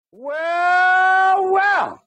Well, well.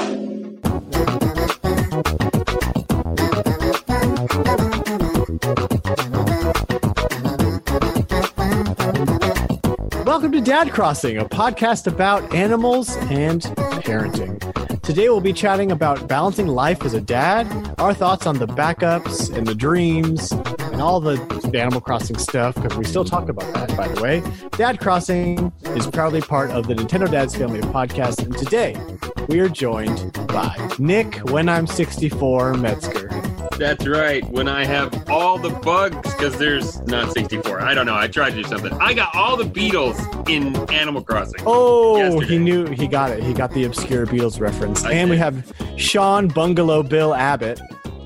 Welcome to Dad Crossing, a podcast about animals and parenting. Today we'll be chatting about balancing life as a dad, our thoughts on the backups and the dreams, and all the Animal Crossing stuff, because we still talk about that, by the way. Dad Crossing is proudly part of the Nintendo Dads family of podcasts, and today we are joined by Nick, when I'm 64, Metzger. That's right. When I have all the bugs, because there's not 64. I don't know. I tried to do something. I got all the Beatles in Animal Crossing. Oh, yesterday. He knew. He got it. He got the obscure Beatles reference. I And we did. have Sean Bungalow Bill Abbott.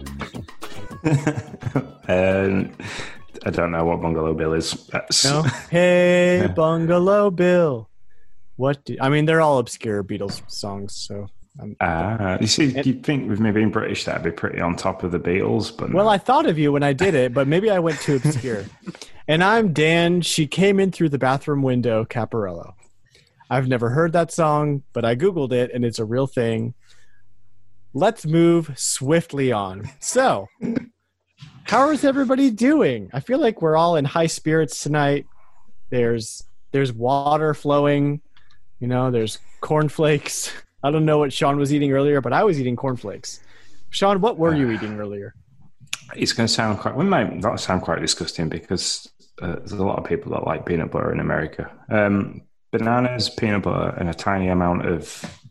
I don't know what Bungalow Bill is. That's, No? Hey, Bungalow Bill. I mean, they're all obscure Beatles songs, so... you see, you'd think with me being British, that'd be pretty on top of the Beatles, but Well, I thought of you when I did it, but maybe I went too obscure. And I'm Dan. She came in through the bathroom window, Caparello. I've never heard that song, but I Googled it, and it's a real thing. Let's move swiftly on. So, how is everybody doing? I feel like we're all in high spirits tonight. There's water flowing. You know, there's cornflakes. I don't know what Sean was eating earlier, but I was eating cornflakes. Sean, what were you eating earlier? it's going to sound quite. Well, it might not sound quite disgusting because there's a lot of people that like peanut butter in America. Bananas, peanut butter, and a tiny amount of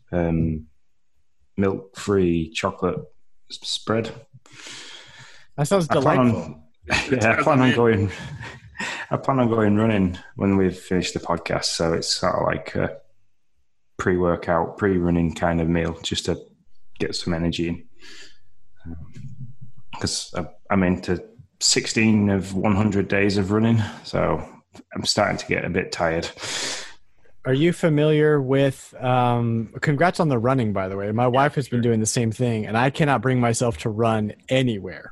milk-free chocolate spread. That sounds delightful. I plan on going. I plan on going running when we've finished the podcast, so it's sort of like a pre-workout, pre-running kind of meal, just to get some energy in. Because I'm into 16 of 100 days of running, so I'm starting to get a bit tired. Are you familiar with congrats on the running, by the way. My wife has been doing the same thing, and I cannot bring myself to run anywhere.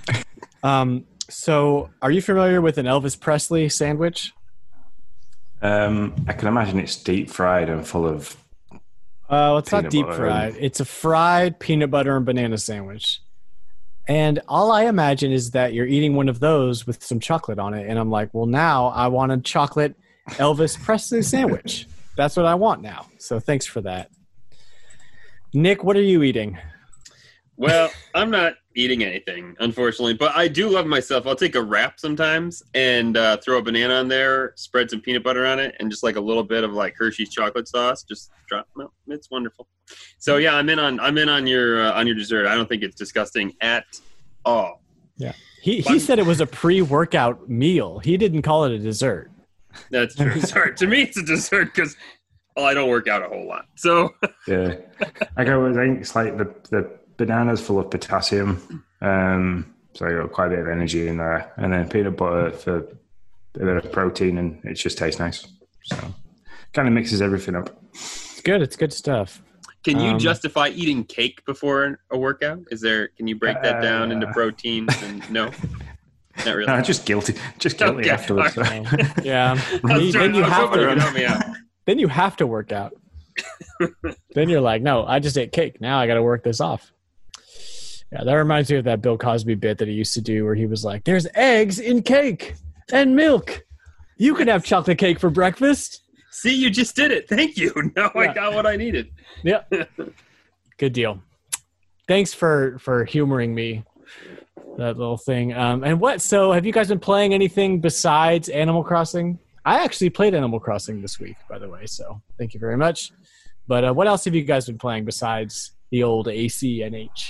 So are you familiar with an Elvis Presley sandwich? I can imagine it's deep fried and full of It's not peanut deep butter fried. It's a fried peanut butter and banana sandwich. And all I imagine is that you're eating one of those with some chocolate on it. And I'm like, well, now I want a chocolate Elvis Presley sandwich. That's what I want now. So thanks for that. Nick, what are you eating? Well, I'm not eating anything, unfortunately, but I do love myself. I'll take a wrap sometimes and throw a banana on there, spread some peanut butter on it, and just like a little bit of like Hershey's chocolate sauce. Just drop. No, it's wonderful. So yeah, I'm in on your dessert. I don't think it's disgusting at all. Yeah, he said it was a pre-workout meal. He didn't call it a dessert. That's true. Sorry, to me it's a dessert because I don't work out a whole lot. So yeah. I think it's like the banana's full of potassium, so you got quite a bit of energy in there, and then peanut butter for a bit of protein, and it just tastes nice. So kind of mixes everything up. It's good. It's good stuff. can you justify eating cake before a workout? Can you break that down into proteins? And no, not really. No, just guilty Okay, afterwards. all right. Yeah. Then you have to work out. Then you're like, no, I just ate cake. Now I got to work this off. Yeah, that reminds me of that Bill Cosby bit that he used to do where he was like, there's eggs in cake and milk. You can have chocolate cake for breakfast. See, you just did it. Thank you. Now I got what I needed. Yeah. Good deal. Thanks for humoring me, that little thing. So have you guys been playing anything besides Animal Crossing? I actually played Animal Crossing this week, by the way, so thank you very much. But what else have you guys been playing besides the old ACNH?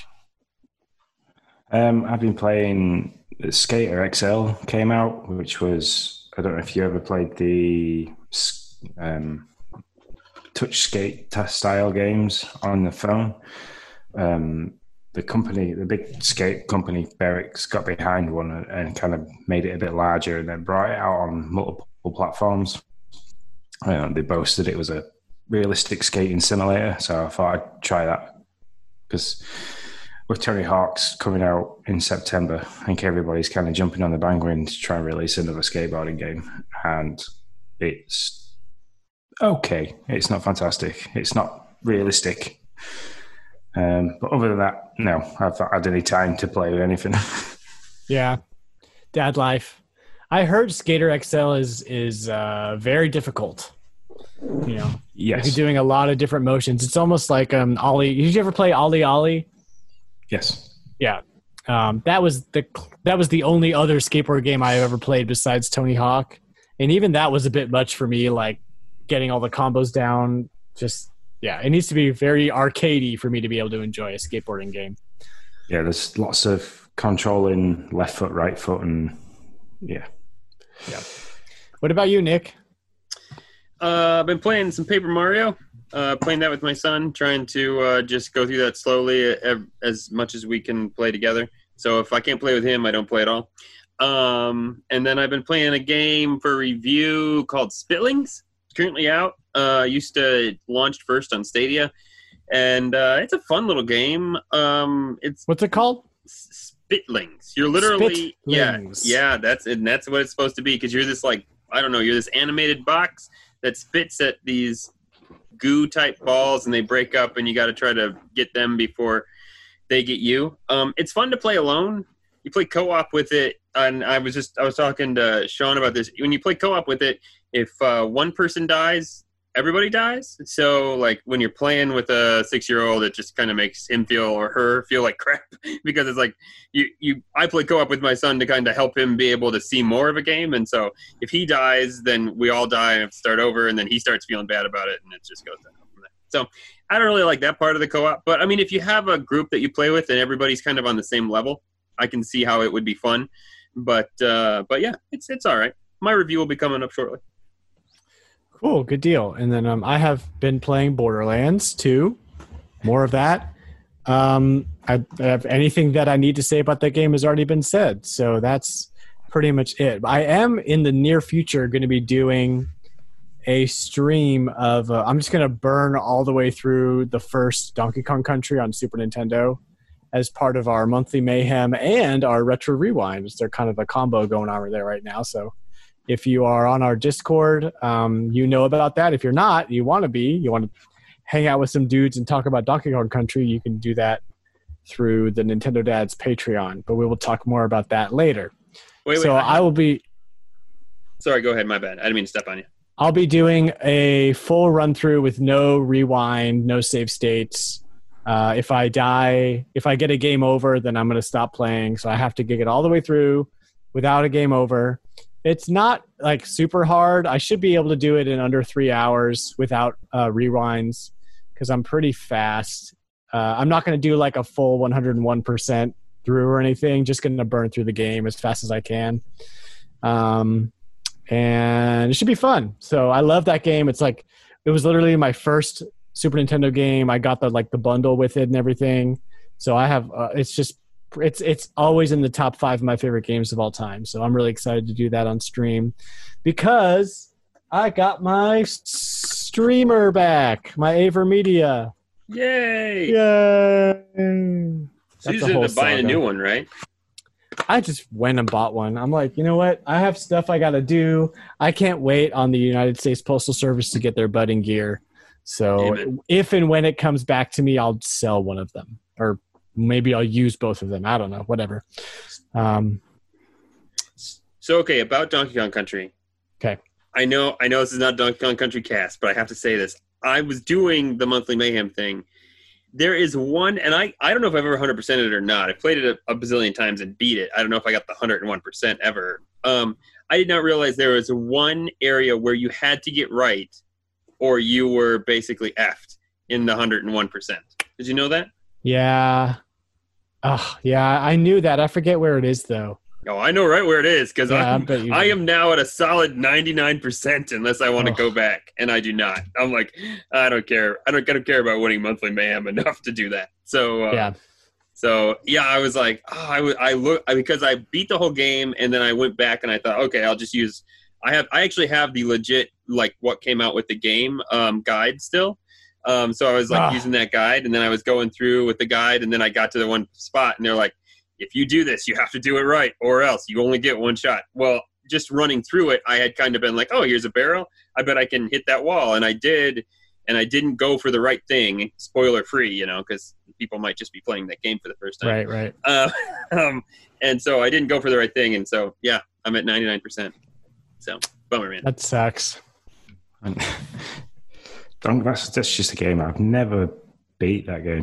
I've been playing Skater XL came out, which was, I don't know if you ever played the touch skate style games on the phone. The big skate company, Beric's, got behind one and kind of made it a bit larger and then brought it out on multiple platforms. They boasted it was a realistic skating simulator, so I thought I'd try that because with Tony Hawk's coming out in September, I think everybody's kind of jumping on the bandwagon to try and release another skateboarding game, and it's okay. It's not fantastic. It's not realistic. But other than that, no, I've not had any time to play with anything. Yeah, dad life. I heard Skater XL is very difficult. You know, Yes. you're doing a lot of different motions. It's almost like Ollie. Did you ever play Ollie Ollie? Yes. Yeah. That was the only other skateboard game I ever played besides Tony Hawk, and even that was a bit much for me. Like getting all the combos down. Just yeah, it needs to be very arcadey for me to be able to enjoy a skateboarding game. Yeah, there's lots of controlling left foot, right foot, and yeah. Yeah. What about you, Nick? I've been playing some Paper Mario. Playing that with my son, trying to just go through that slowly as much as we can play together. So if I can't play with him, I don't play at all. And then I've been playing a game for review called Spitlings. It's currently out. Used to launched first on Stadia, and it's a fun little game. What's it called? Spitlings. You're literally Spitlings. yeah. That's what it's supposed to be, because you're this you're this animated box that spits at these goo type balls, and they break up, and you got to try to get them before they get you. It's fun to play alone. You play co-op with it, and I was talking to Sean about this. When you play co-op with it, if one person dies, everybody dies. So like when you're playing with a 6-year-old, it just kind of makes him feel or her feel like crap, because it's like I play co-op with my son to kind of help him be able to see more of a game. And so if he dies, then we all die and have to start over, and then he starts feeling bad about it, and it just goes down from there. So I don't really like that part of the co-op, but I mean, if you have a group that you play with and everybody's kind of on the same level, I can see how it would be fun. But yeah, it's all right. My review will be coming up shortly. Cool, good deal. And then I have been playing Borderlands 2. More of that. I have anything that I need to say about that game has already been said, so that's pretty much it. I am in the near future going to be doing a stream of. I'm just going to burn all the way through the first Donkey Kong Country on Super Nintendo as part of our monthly mayhem and our retro rewinds. They're kind of a combo going on there right now, so. If you are on our Discord, you know about that. If you're not, you want to hang out with some dudes and talk about Donkey Kong Country, you can do that through the Nintendo Dads Patreon. But we will talk more about that later. Wait. I will be... Sorry, go ahead. My bad. I didn't mean to step on you. I'll be doing a full run-through with no rewind, no save states. If I get a game over, then I'm going to stop playing. So I have to get it all the way through without a game over. It's not like super hard. I should be able to do it in under 3 hours without rewinds, because I'm pretty fast. I'm not going to do like a full 101% through or anything. Just going to burn through the game as fast as I can. And it should be fun. So I love that game. It was literally my first Super Nintendo game. I got the bundle with it and everything. So I have it's always in the top 5 of my favorite games of all time. So I'm really excited to do that on stream, because I got my streamer back, my AverMedia. Yay! Yay! So you ended up buying a new one, right? I just went and bought one. I'm like, you know what? I have stuff I got to do. I can't wait on the United States Postal Service to get their budding gear. So Amen. If and when it comes back to me, I'll sell one of them, or maybe I'll use both of them. I don't know. Whatever. So, okay, about Donkey Kong Country. Okay. I know this is not Donkey Kong Country cast, but I have to say this. I was doing the monthly mayhem thing. There is one, and I don't know if I've ever 100%ed it or not. I played it a bazillion times and beat it. I don't know if I got the 101% ever. I did not realize there was one area where you had to get right, or you were basically effed in the 101%. Did you know that? Yeah. Oh, yeah, I knew that. I forget where it is, though. Oh, I know right where it is, because Yeah, I am now at a solid 99% unless I want to go back, and I do not. I'm like, I don't care. I don't care about winning monthly mayhem enough to do that. So Yeah. So yeah, I was like, because I beat the whole game, and then I went back and I thought, okay, I'll just use. I actually have the legit what came out with the game guide still. So I was using that guide, and then I was going through with the guide, and then I got to the one spot, and they're like, if you do this, you have to do it right, or else you only get one shot. Well, just running through it, I had kind of been like, oh, here's a barrel. I bet I can hit that wall. And I did. And I didn't go for the right thing, spoiler free, because people might just be playing that game for the first time. Right. And so I didn't go for the right thing. And so, yeah, I'm at 99%. So, bummer, man. That sucks. That's just a game. I've never beat that game.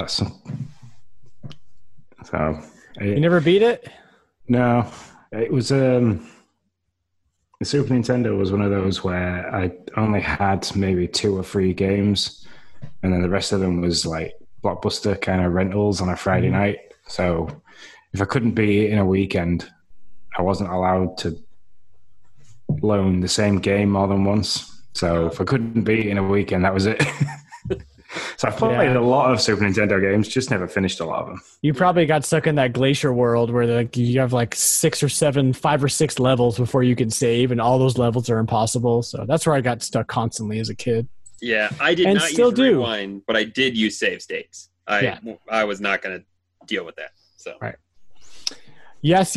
You never beat it? No. It was the Super Nintendo was one of those where I only had maybe 2 or 3 games, and then the rest of them was like Blockbuster kind of rentals on a Friday night. So if I couldn't beat it in a weekend, I wasn't allowed to loan the same game more than once. So if I couldn't beat it in a weekend, that was it. So I've played a lot of Super Nintendo games, just never finished a lot of them. You probably got stuck in that Glacier world where you have like 5 or 6 levels before you can save, and all those levels are impossible. So that's where I got stuck constantly as a kid. Yeah, I did not use Rewind, but I did use save states. I was not going to deal with that. So right. Yes.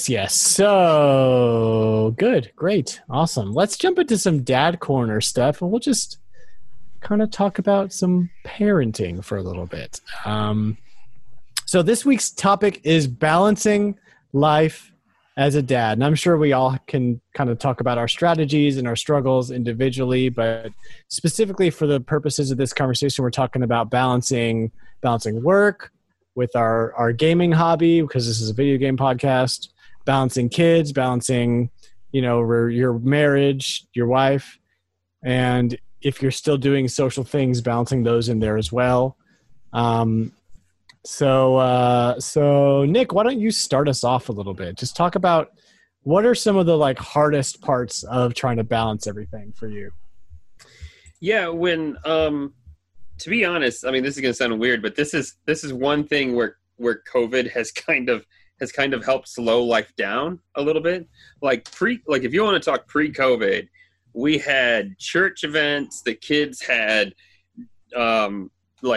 So good, great, awesome. Let's jump into some dad corner stuff, and we'll just kind of talk about some parenting for a little bit. So this week's topic is balancing life as a dad. And I'm sure we all can kind of talk about our strategies and our struggles individually, but specifically for the purposes of this conversation, we're talking about balancing work with our gaming hobby, because this is a video game podcast, balancing kids, balancing, your marriage, your wife, and if you're still doing social things, balancing those in there as well. So Nick, why don't you start us off a little bit? Just talk about what are some of the hardest parts of trying to balance everything for you? Yeah, when to be honest, I mean, this is going to sound weird, but this is one thing where COVID has kind of helped slow life down a little bit. Like if you want to talk pre-COVID, we had church events. The kids had, Ariel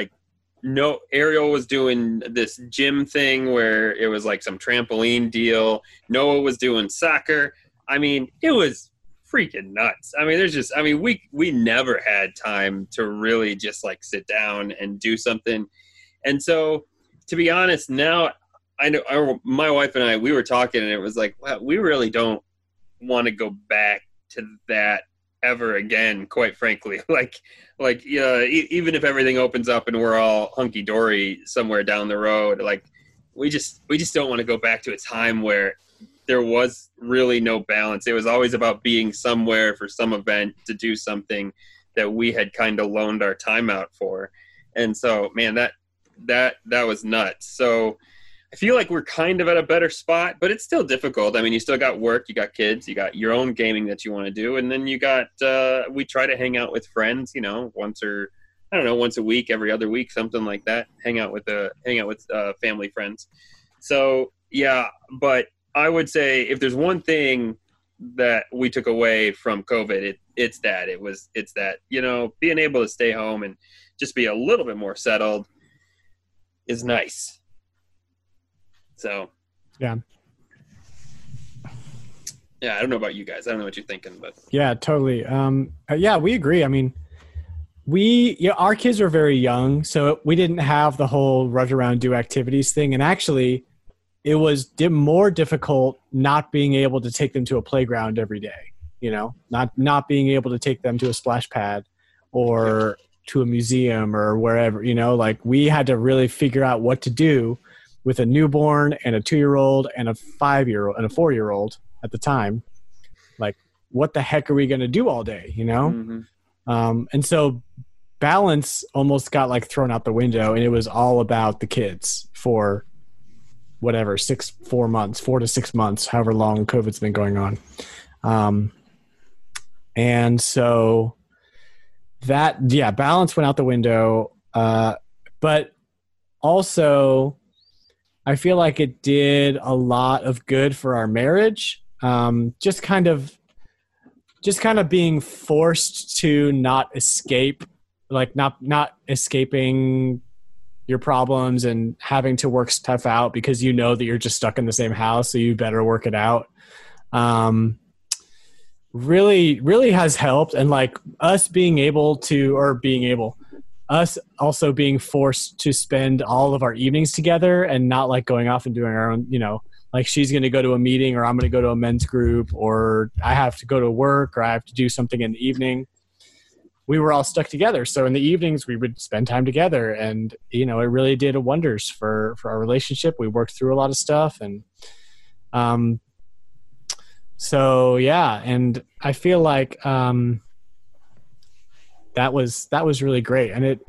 was doing this gym thing where it was like some trampoline deal. Noah was doing soccer. I mean, it was freaking nuts. I mean, we never had time to really just sit down and do something. And so, to be honest, now I know my wife and I, we were talking, and it was like, wow, we really don't want to go back to that ever again, quite frankly. Even if everything opens up and we're all hunky-dory somewhere down the road, we just don't want to go back to a time where there was really no balance. It was always about being somewhere for some event to do something that we had kind of loaned our time out for. And so, man, that was nuts. So I feel like we're kind of at a better spot, but it's still difficult. I mean, you still got work, you got kids, you got your own gaming that you want to do. And then you got, we try to hang out with friends, once a week, every other week, something like that. Hang out with family friends. So yeah, but I would say if there's one thing that we took away from COVID, it's that, being able to stay home and just be a little bit more settled is nice. So, yeah, I don't know about you guys. I don't know what you're thinking, but yeah, totally. Yeah, we agree. I mean, our kids were very young, so we didn't have the whole run around, do activities thing. And actually it was more difficult not being able to take them to a playground every day, not being able to take them to a splash pad or to a museum or wherever, we had to really figure out what to do with a newborn and a 2-year-old and a 5-year-old and a 4-year-old at the time. What the heck are we going to do all day, Mm-hmm. And so balance almost got thrown out the window, and it was all about the kids for whatever, 4 to 6 months, however long COVID's been going on. And so balance went out the window. But also, I feel like it did a lot of good for our marriage. Just kind of being forced to not escape, not escaping your problems and having to work stuff out because that you're just stuck in the same house, so you better work it out. really, really has helped. And like us us also being forced to spend all of our evenings together and not like going off and doing our own, like she's going to go to a meeting or I'm going to go to a men's group or I have to go to work or I have to do something in the evening. We were all stuck together. So in the evenings we would spend time together and, it really did wonders for our relationship. We worked through a lot of stuff and, so yeah. And I feel like, that was really great. And it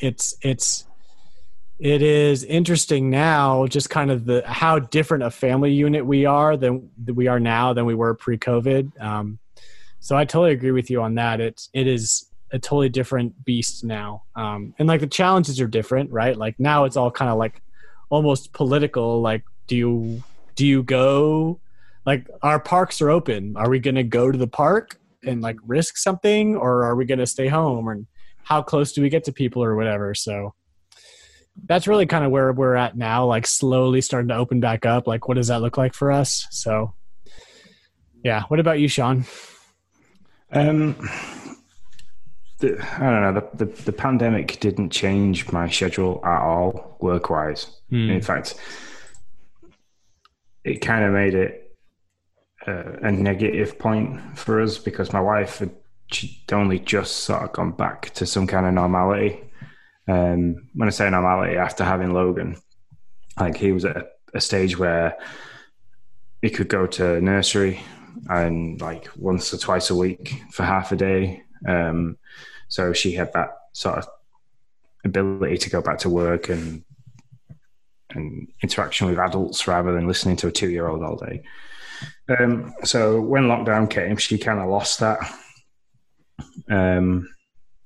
is interesting now, just kind of how different a family unit we are than we are now than we were pre-COVID. So I totally agree with you on that. It is a totally different beast now. And like the challenges are different, right? Like now it's all kind of like almost political. Like, do you go, like our parks are open. Are we going to go to the park and like risk something or are we going to stay home? Or how close do we get to people or whatever? So that's really kind of where we're at now, like slowly starting to open back up. Like, what does that look like for us? So yeah. What about you, Sean? I don't know. The pandemic didn't change my schedule at all, work-wise. In fact, it kind of made it a negative point for us because my wife she'd only just sort of gone back to some kind of normality. When I say normality, after having Logan, like he was at a stage where he could go to nursery and like once or twice a week for half a day. So she had that sort of ability to go back to work and interaction with adults rather than listening to a 2-year-old all day. So when lockdown came, she kind of lost that. And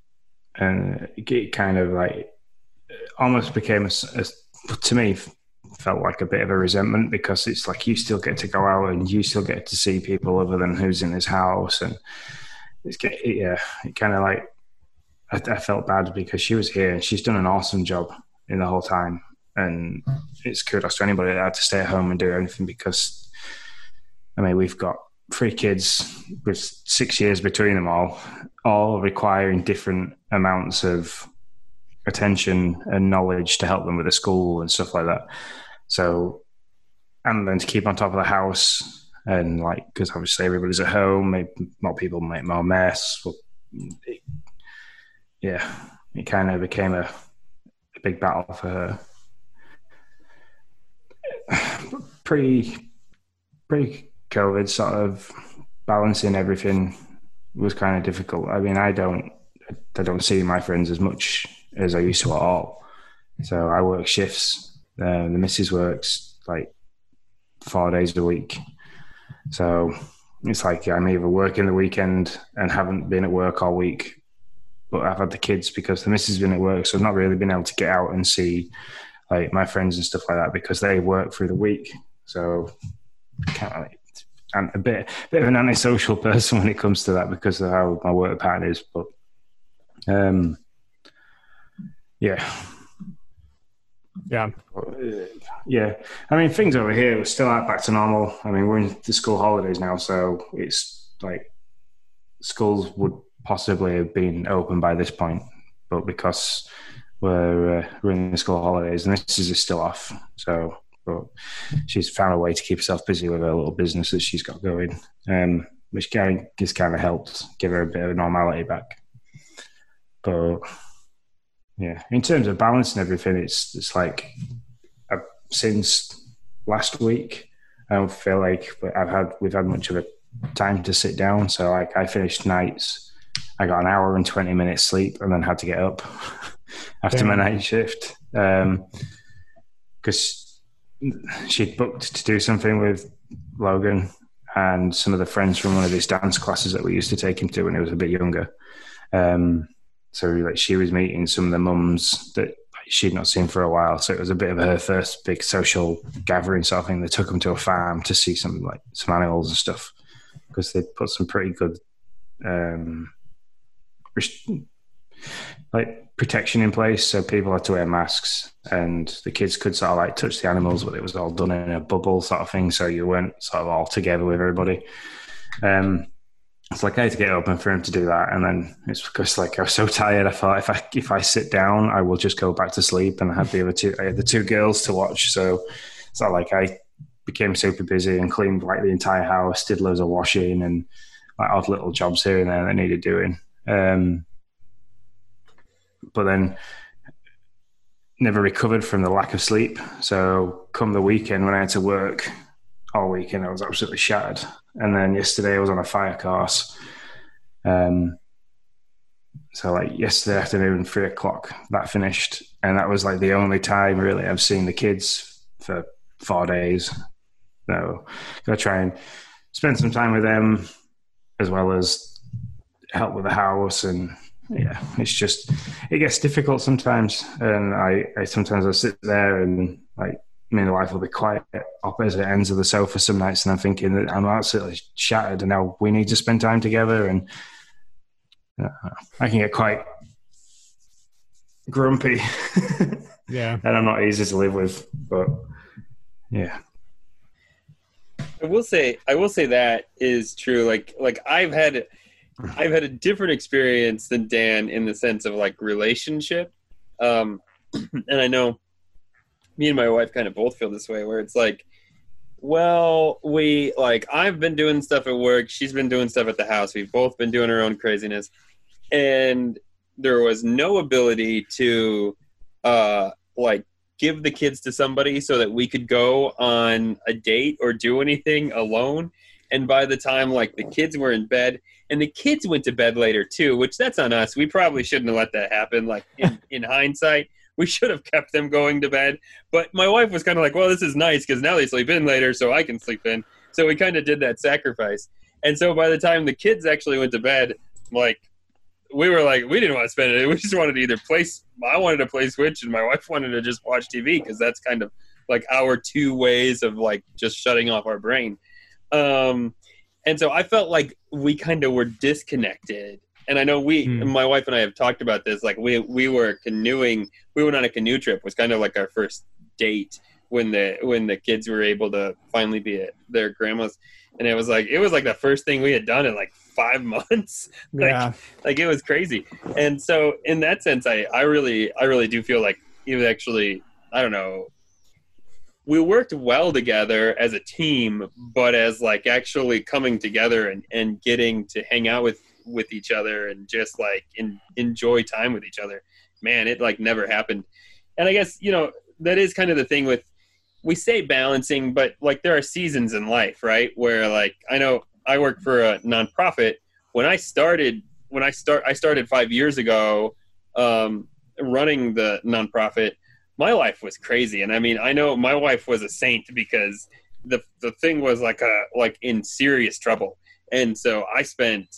it kind of like almost became to me, felt like a bit of a resentment because it's like you still get to go out and you still get to see people other than who's in his house. And it kind of like, I felt bad because she was here and she's done an awesome job in the whole time. And it's kudos to anybody that had to stay at home and do anything because, I mean, we've got 3 kids with 6 years between them all requiring different amounts of attention and knowledge to help them with the school and stuff like that. So, and then to keep on top of the house and like, because obviously everybody's at home, maybe more people make more mess. It kind of became a big battle for her. Pre-COVID, sort of balancing everything was kind of difficult. I mean, I don't see my friends as much as I used to at all. So I work shifts. The missus works like 4 days a week. So it's like I'm either working the weekend and haven't been at work all week, but I've had the kids because the missus has been at work, so I've not really been able to get out and see like my friends and stuff like that because they work through the week. So I'm a bit of an antisocial person when it comes to that because of how my work pattern is. But yeah. I mean, things over here are still out back to normal. I mean, we're in the school holidays now, so it's like schools would possibly have been open by this point, but because we're in the school holidays and this is still off, so but she's found a way to keep herself busy with her little business that she's got going, which just kind of helped give her a bit of normality back. But yeah, in terms of balancing everything, it's like since last week, I don't feel like we've had much of a time to sit down. So like I finished nights, I got an hour and 20 minutes sleep, and then had to get up after my night shift because she'd booked to do something with Logan and some of the friends from one of his dance classes that we used to take him to when he was a bit younger. So like she was meeting some of the mums that she'd not seen for a while. So it was a bit of her first big social gathering sort of thing. They took him to a farm to see some animals and stuff because they'd put some pretty good protection in place. So people had to wear masks and the kids could sort of like touch the animals, but it was all done in a bubble sort of thing. So you weren't sort of all together with everybody. It's like I had to get up and for him to do that, and then it's because like I was so tired. I thought if I sit down, I will just go back to sleep. And I had the two girls to watch, so it's not like I became super busy and cleaned like the entire house, did loads of washing and like odd little jobs here and there that needed doing. But then never recovered from the lack of sleep. So come the weekend when I had to work all weekend, I was absolutely shattered. And then yesterday I was on a fire course. So like yesterday afternoon, 3:00, that finished. And that was like the only time really I've seen the kids for 4 days. So gotta try and spend some time with them as well as help with the house. And yeah, it's just, it gets difficult sometimes. And I sometimes I sit there and like, me and the wife will be quiet opposite ends of the sofa some nights, and I'm thinking that I'm absolutely shattered and now we need to spend time together. And I can get quite grumpy. Yeah. And I'm not easy to live with, but yeah. I will say that is true. Like I've had a different experience than Dan in the sense of like relationship. And I know me and my wife kind of both feel this way, where it's like, well, I've been doing stuff at work. She's been doing stuff at the house. We've both been doing our own craziness. And there was no ability to, give the kids to somebody so that we could go on a date or do anything alone. And by the time like the kids were in bed, and the kids went to bed later too, which that's on us. We probably shouldn't have let that happen. Like in hindsight, we should have kept them going to bed. But my wife was kind of like, well, this is nice because now they sleep in later so I can sleep in. So we kind of did that sacrifice. And so by the time the kids actually went to bed, like we were like, we didn't want to spend it. We just wanted to either I wanted to play Switch and my wife wanted to just watch TV because that's kind of like our two ways of like just shutting off our brain. And so I felt like we kind of were disconnected. And I know my wife and I have talked about this. Like we were canoeing. We went on a canoe trip. It was kind of like our first date when the kids were able to finally be at their grandma's. And it was like the first thing we had done in like 5 months. Like it was crazy. And so in that sense, I really do feel like it was actually, I don't know, we worked well together as a team, but as like actually coming together and getting to hang out with each other and just like enjoy time with each other, man, it like never happened. And I guess, that is kind of the thing with, we say balancing, but like there are seasons in life, right? Where like, I know I work for a nonprofit. I started 5 years ago, running the nonprofit. My life was crazy. And I mean, I know my wife was a saint because the thing was like in serious trouble. And so I spent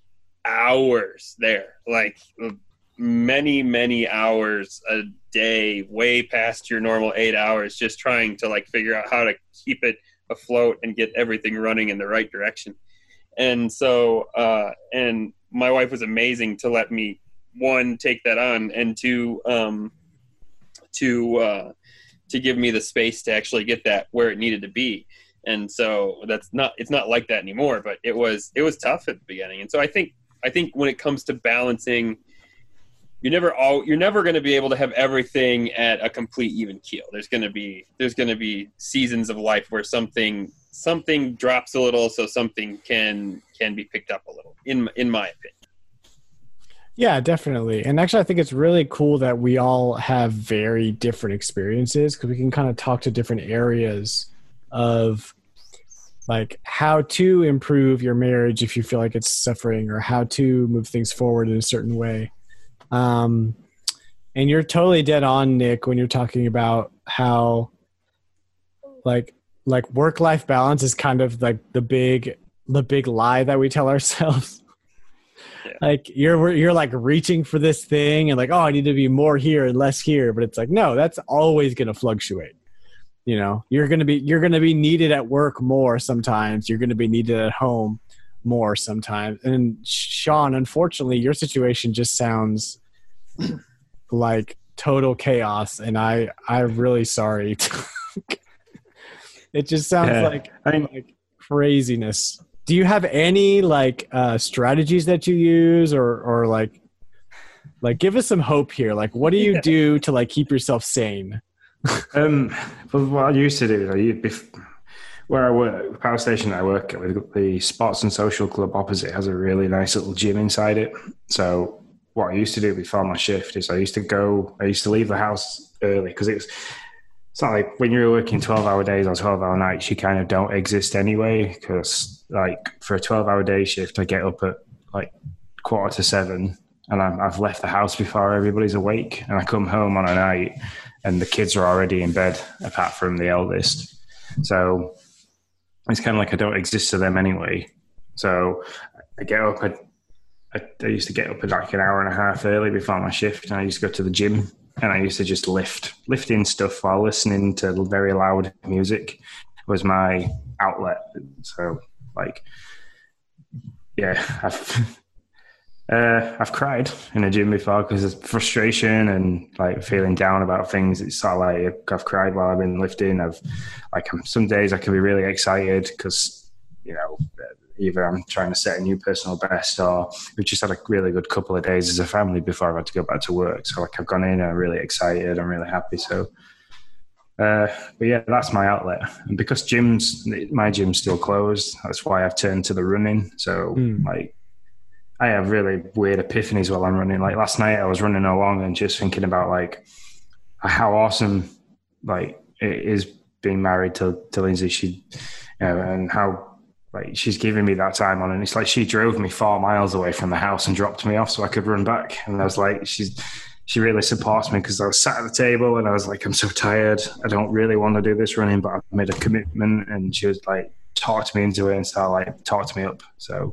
hours there, like many, many hours a day, way past your normal 8 hours, just trying to like figure out how to keep it afloat and get everything running in the right direction. And so, and my wife was amazing to let me, one, take that on, and two, to give me the space to actually get that where it needed to be. And so it's not like that anymore, but it was tough at the beginning. And so I think when it comes to balancing, you're never going to be able to have everything at a complete even keel. There's going to be seasons of life where something drops a little, so something can be picked up a little, in my opinion. Yeah, definitely. And actually, I think it's really cool that we all have very different experiences because we can kind of talk to different areas of like how to improve your marriage if you feel like it's suffering, or how to move things forward in a certain way. And you're totally dead on, Nick, when you're talking about how like work-life balance is kind of like the big lie that we tell ourselves. Yeah. Like you're like reaching for this thing and like, oh, I need to be more here and less here. But it's like, no, that's always going to fluctuate. You're going to be needed at work more sometimes. You're going to be needed at home more sometimes. And Sean, unfortunately, your situation just sounds like total chaos. And I'm really sorry. It just sounds like craziness. Do you have any like strategies that you use, or like give us some hope here? Like, what do you do to like keep yourself sane? Well, what I used to do, where I work, the power station I work at, with the Sports and Social Club opposite, has a really nice little gym inside it. So what I used to do before my shift is I used to leave the house early, because it's not like when you're working 12-hour days or 12-hour nights, you kind of don't exist anyway. Because like for a 12-hour day shift, I get up at like 6:45, and I've left the house before everybody's awake, and I come home on a night and the kids are already in bed, apart from the eldest. So it's kind of like I don't exist to them anyway. So I get up. I used to get up at like an hour and a half early before my shift, and I used to go to the gym, and I used to just lifting stuff while listening to very loud music was my outlet. So like, yeah, I've cried in a gym before because of frustration and like feeling down about things. It's sort of like I've cried while I've been lifting. Some days I can be really excited because, you know, either I'm trying to set a new personal best, or we've just had a really good couple of days as a family before I've had to go back to work. So like I've gone in and I'm really excited. I'm really happy. So, but yeah, that's my outlet. And because my gym's still closed, that's why I've turned to the running. So like, I have really weird epiphanies while I'm running. Like last night I was running along and just thinking about like how awesome like it is being married to Lindsay. She, you know, and how like she's giving me that time on, and it's like she drove me 4 miles away from the house and dropped me off so I could run back. And I was like, she really supports me, because I was sat at the table and I was like, I'm so tired. I don't really want to do this running, but I've made a commitment. And she was like, talked me into it and started like talked me up. So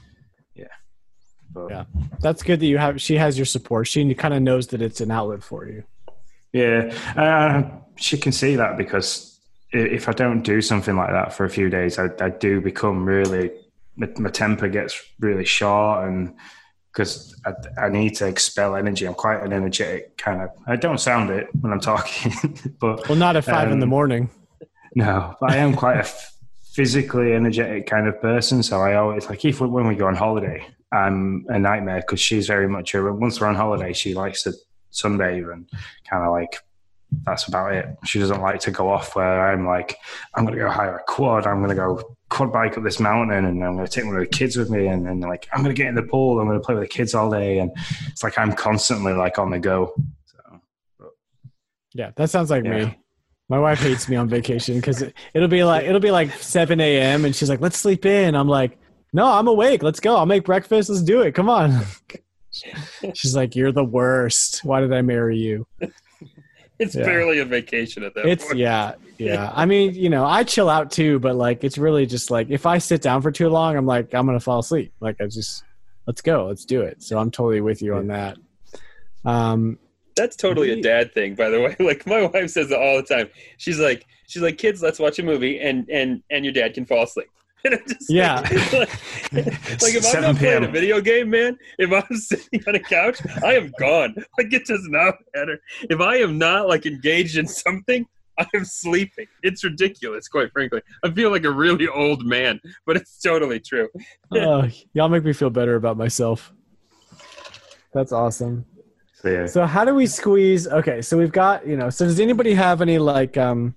yeah, that's good that she has your support. She kind of knows that it's an outlet for you. Yeah, she can see that, because if I don't do something like that for a few days, I do become really, my temper gets really short, and because I need to expel energy. I'm quite an energetic kind of, I don't sound it when I'm talking, but well, not at 5 in the morning. No, but I am quite a physically energetic kind of person. So I always like, even when we go on holiday, I'm a nightmare, because she's very much once we're on holiday, she likes to sunbathe, and kind of like that's about it. She doesn't like to go off where I'm like, I'm going to go hire a quad, I'm going to go quad bike up this mountain, and I'm going to take one of the kids with me, and then like I'm going to get in the pool, I'm going to play with the kids all day, and it's like I'm constantly like on the go. So, yeah, that sounds like me. My wife hates me on vacation because it'll be like 7 a.m. and she's like, let's sleep in. I'm like, no, I'm awake. Let's go. I'll make breakfast. Let's do it. Come on. She's like, you're the worst. Why did I marry you? It's barely a vacation at that point. Yeah. I mean, you know, I chill out too, but like, it's really just like, if I sit down for too long, I'm like, I'm going to fall asleep. Like let's go. Let's do it. So I'm totally with you on that. That's totally a dad thing, by the way. Like my wife says it all the time. She's like, kids, let's watch a movie, and your dad can fall asleep. And I'm just like if I'm not playing a video game, man, if I'm sitting on a couch, I am gone. Like it does not matter. If I am not like engaged in something, I am sleeping. It's ridiculous, quite frankly. I feel like a really old man, but it's totally true. Y'all make me feel better about myself. That's awesome. So how do we squeeze? Okay, so we've got, you know, so does anybody have any like, well,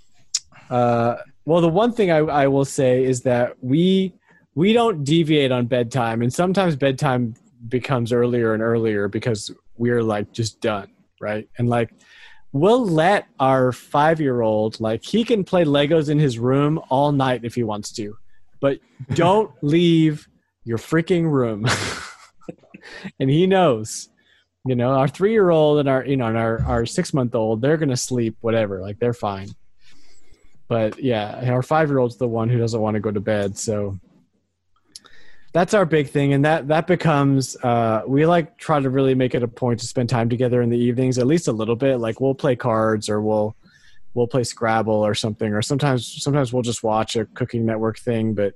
the one thing I will say is that we don't deviate on bedtime, and sometimes bedtime becomes earlier and earlier because we're like just done, right? And like, we'll let our 5-year-old, like he can play Legos in his room all night if he wants to, but don't leave your freaking room. And he knows. You know, our 3-year-old and our 6-month-old, they're going to sleep, whatever, like they're fine. But yeah, our 5-year-old's the one who doesn't want to go to bed. So that's our big thing. And that becomes, we like try to really make it a point to spend time together in the evenings, at least a little bit. Like we'll play cards, or we'll play Scrabble or something, or sometimes we'll just watch a Cooking Network thing, but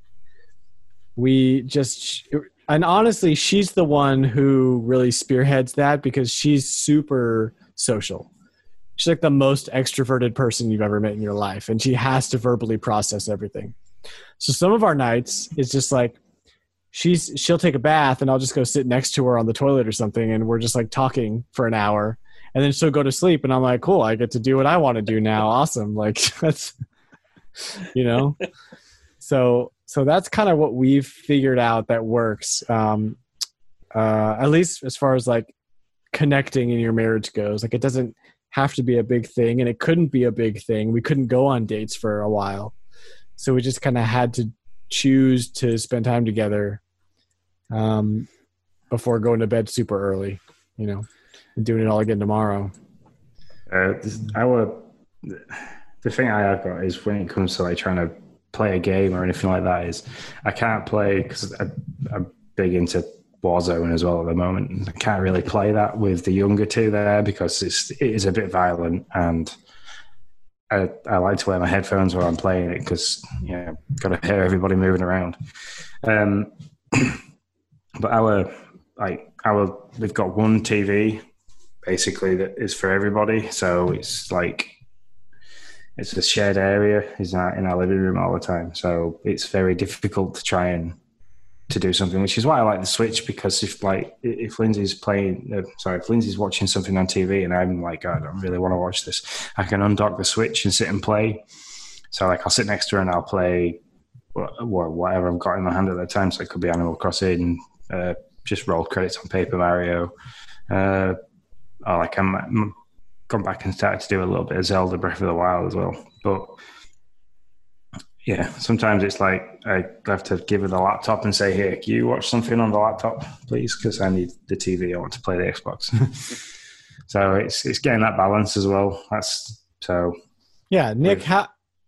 and honestly, she's the one who really spearheads that because she's super social. She's like the most extroverted person you've ever met in your life, and she has to verbally process everything. So some of our nights it's just like she'll take a bath and I'll just go sit next to her on the toilet or something, and we're just like talking for an hour, and then she'll go to sleep, and I'm like, cool, I get to do what I want to do now. Awesome. Like that's, you know, so that's kind of what we've figured out that works. At least as far as like connecting in your marriage goes. Like it doesn't have to be a big thing, and it couldn't be a big thing. We couldn't go on dates for a while. So we just kind of had to choose to spend time together before going to bed super early, you know, and doing it all again tomorrow. The thing I have got is when it comes to like trying to play a game or anything like that is I can't play because I'm big into Warzone as well at the moment. I can't really play that with the younger two there because it is a bit violent, and I like to wear my headphones while I'm playing it because got to hear everybody moving around. But we've got one TV basically that is for everybody, so it's like it's a shared area. It's not in our living room all the time, so it's very difficult to try and to do something, which is why I like the Switch, because if Lindsay's if Lindsay's watching something on TV and I'm like, I don't really want to watch this, I can undock the Switch and sit and play. So like I'll sit next to her and I'll play whatever I've got in my hand at that time. So it could be Animal Crossing, just roll credits on Paper Mario, or like I'm gone back and started to do a little bit of Zelda Breath of the Wild as well. But yeah, sometimes it's like I have to give her the laptop and say, "Here, can you watch something on the laptop, please? Because I need the TV. I want to play the Xbox." So it's getting that balance as well. Yeah, Nick. How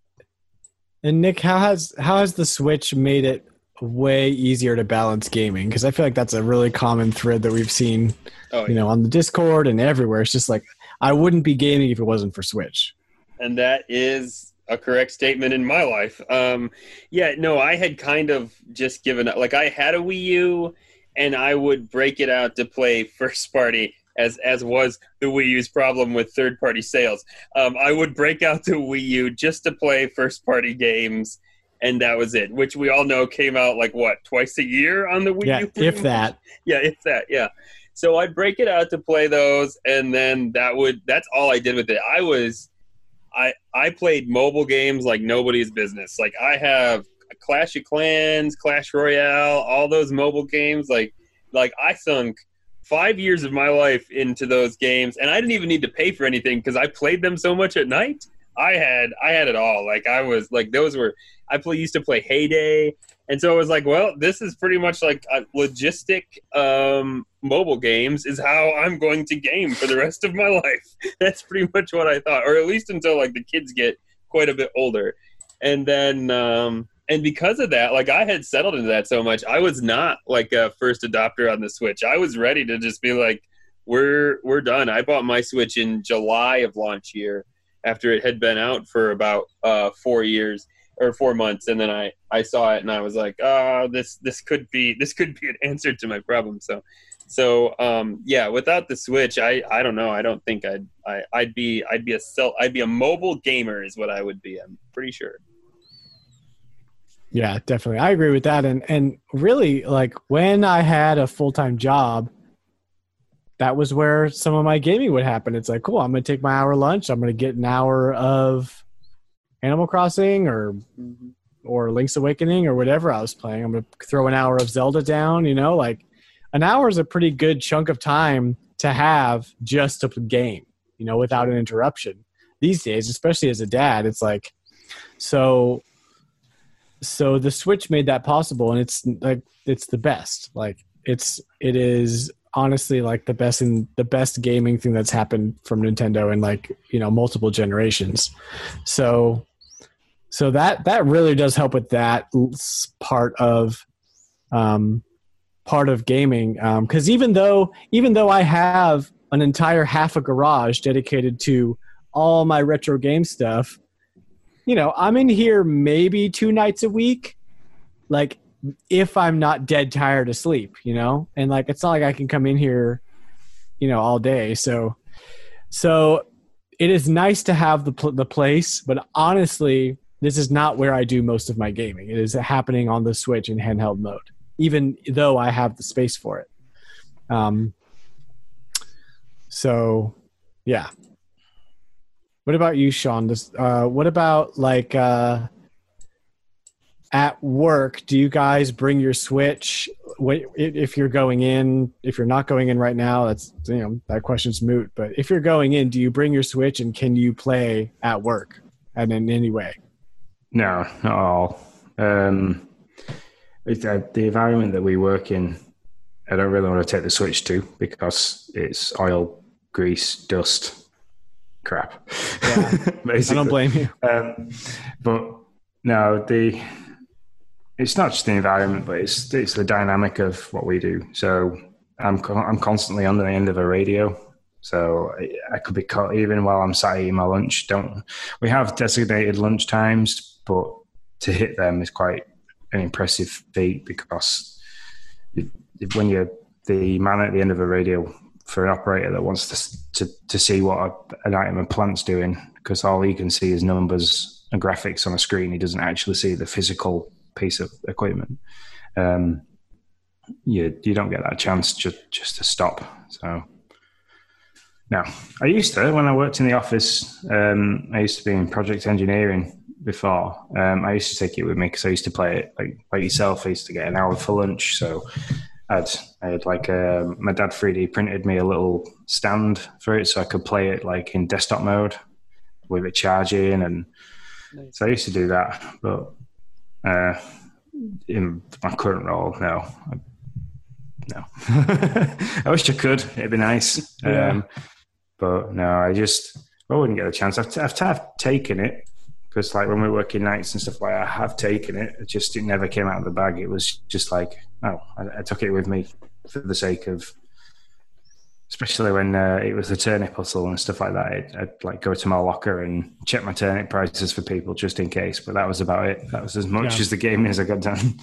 has the Switch made it way easier to balance gaming? Because I feel like that's a really common thread that we've seen, on the Discord and everywhere. It's just like I wouldn't be gaming if it wasn't for Switch. And that is a correct statement in my life. I had kind of just given up. Like I had a Wii U and I would break it out to play first party, as was the Wii U's problem with third party sales. I would break out the Wii U just to play first party games, and that was it, which we all know came out like twice a year on the Wii U? If that. Yeah, if that, yeah. So I'd break it out to play those, and then that's all I did with it. I played mobile games like nobody's business. Like I have Clash of Clans, Clash Royale, all those mobile games. Like I sunk 5 years of my life into those games, and I didn't even need to pay for anything because I played them so much at night. I had it all. Like I was like used to play Heyday, and so I was like, well, this is pretty much like a logistic mobile games is how I'm going to game for the rest of my life. That's pretty much what I thought, or at least until like the kids get quite a bit older. And then and because of that, like I had settled into that so much, I was not like a first adopter on the Switch. I was ready to just be like, we're done. I bought my Switch in July of launch year after it had been out for about 4 months, and then I saw it and I was like, this could be an answer to my problem. So without the Switch, I don't know. I don't think I'd be a mobile gamer is what I would be. I'm pretty sure. Yeah, definitely. I agree with that. And really, like when I had a full-time job, that was where some of my gaming would happen. It's like, cool, I'm going to take my hour lunch. I'm going to get an hour of Animal Crossing or Link's Awakening or whatever I was playing. I'm going to throw an hour of Zelda down, like an hour is a pretty good chunk of time to have just to game, without an interruption. These days, especially as a dad, it's like, so the Switch made that possible, and it's the best. Like it is honestly like the best gaming thing that's happened from Nintendo in multiple generations. So that really does help with that part of gaming. Because even though I have an entire half a garage dedicated to all my retro game stuff, I'm in here maybe 2 nights a week, like if I'm not dead tired asleep, and like it's not like I can come in here, all day. So it is nice to have the place, but honestly, this is not where I do most of my gaming. It is happening on the Switch in handheld mode, even though I have the space for it. So, yeah. What about you, Sean? What about like at work? Do you guys bring your Switch? If you're going in, if you're not going in right now, that's that question's moot. But if you're going in, do you bring your Switch and can you play at work and in any way? No, not at all. The environment that we work in, I don't really want to take the Switch to because it's oil, grease, dust, crap. Yeah, I don't blame you. But no, it's not just the environment, but it's the dynamic of what we do. So I'm constantly on the end of a radio. So I could be caught even while I'm sat eating my lunch. We have designated lunch times, but to hit them is quite an impressive feat because when you're the man at the end of a radio for an operator that wants to see what an item of plant's doing, because all he can see is numbers and graphics on a screen. He doesn't actually see the physical piece of equipment. You don't get that chance just to stop. So no, I used to when I worked in the office. I used to be in project engineering before. I used to take it with me because I used to play it like yourself. I used to get an hour for lunch, so I had like my dad 3D printed me a little stand for it so I could play it like in desktop mode with it charging, and so I used to do that. But in my current role, no. I wish I could. It'd be nice. Yeah. But no, I wouldn't get a chance. I've taken it because like when we're working nights and stuff like that, I have taken it. It never came out of the bag. It was just like, I took it with me for the sake of, especially when it was the turnip hustle and stuff like that. I'd like go to my locker and check my turnip prices for people just in case. But that was about it. That was as much as the gaming as I got done.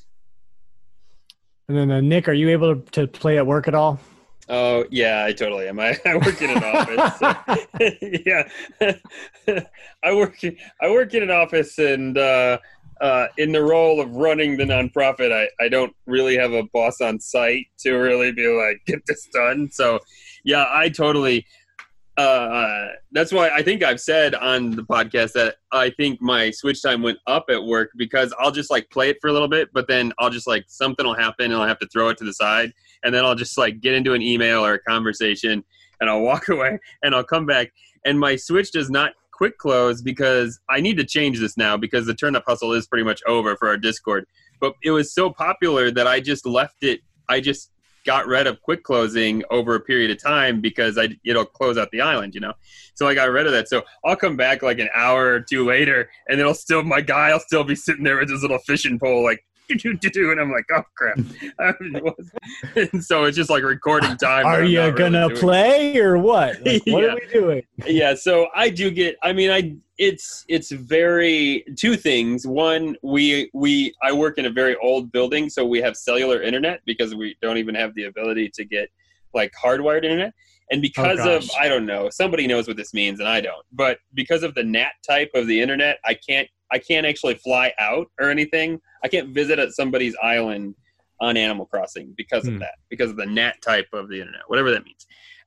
And then Nick, are you able to play at work at all? Oh yeah, I totally am. I work in an office. So, yeah, I work in an office, and in the role of running the nonprofit, I don't really have a boss on site to really be like, get this done. So yeah, I totally. That's why I think I've said on the podcast that I think my Switch time went up at work because I'll just like play it for a little bit, but then I'll just like something will happen and I'll have to throw it to the side, and then I'll just like get into an email or a conversation and I'll walk away and I'll come back, and my Switch does not quick close because I need to change this now because the Turnip Hustle is pretty much over for our Discord. But it was so popular that I just left it. I just got rid of quick closing over a period of time because it'll close out the island, So I got rid of that. So I'll come back like an hour or two later, and my guy will still be sitting there with his little fishing pole, like, and I'm like, oh crap. And so it's just like recording time. Are you gonna play or what? Like, what are we doing? Yeah. So I do get. I mean, it's very two things. One, I work in a very old building, so we have cellular internet because we don't even have the ability to get like hardwired internet. And because of, I don't know, somebody knows what this means and I don't, but because of the NAT type of the internet, I can't actually fly out or anything. I can't visit at somebody's island on Animal Crossing because of that, because of the NAT type of the internet, whatever that means.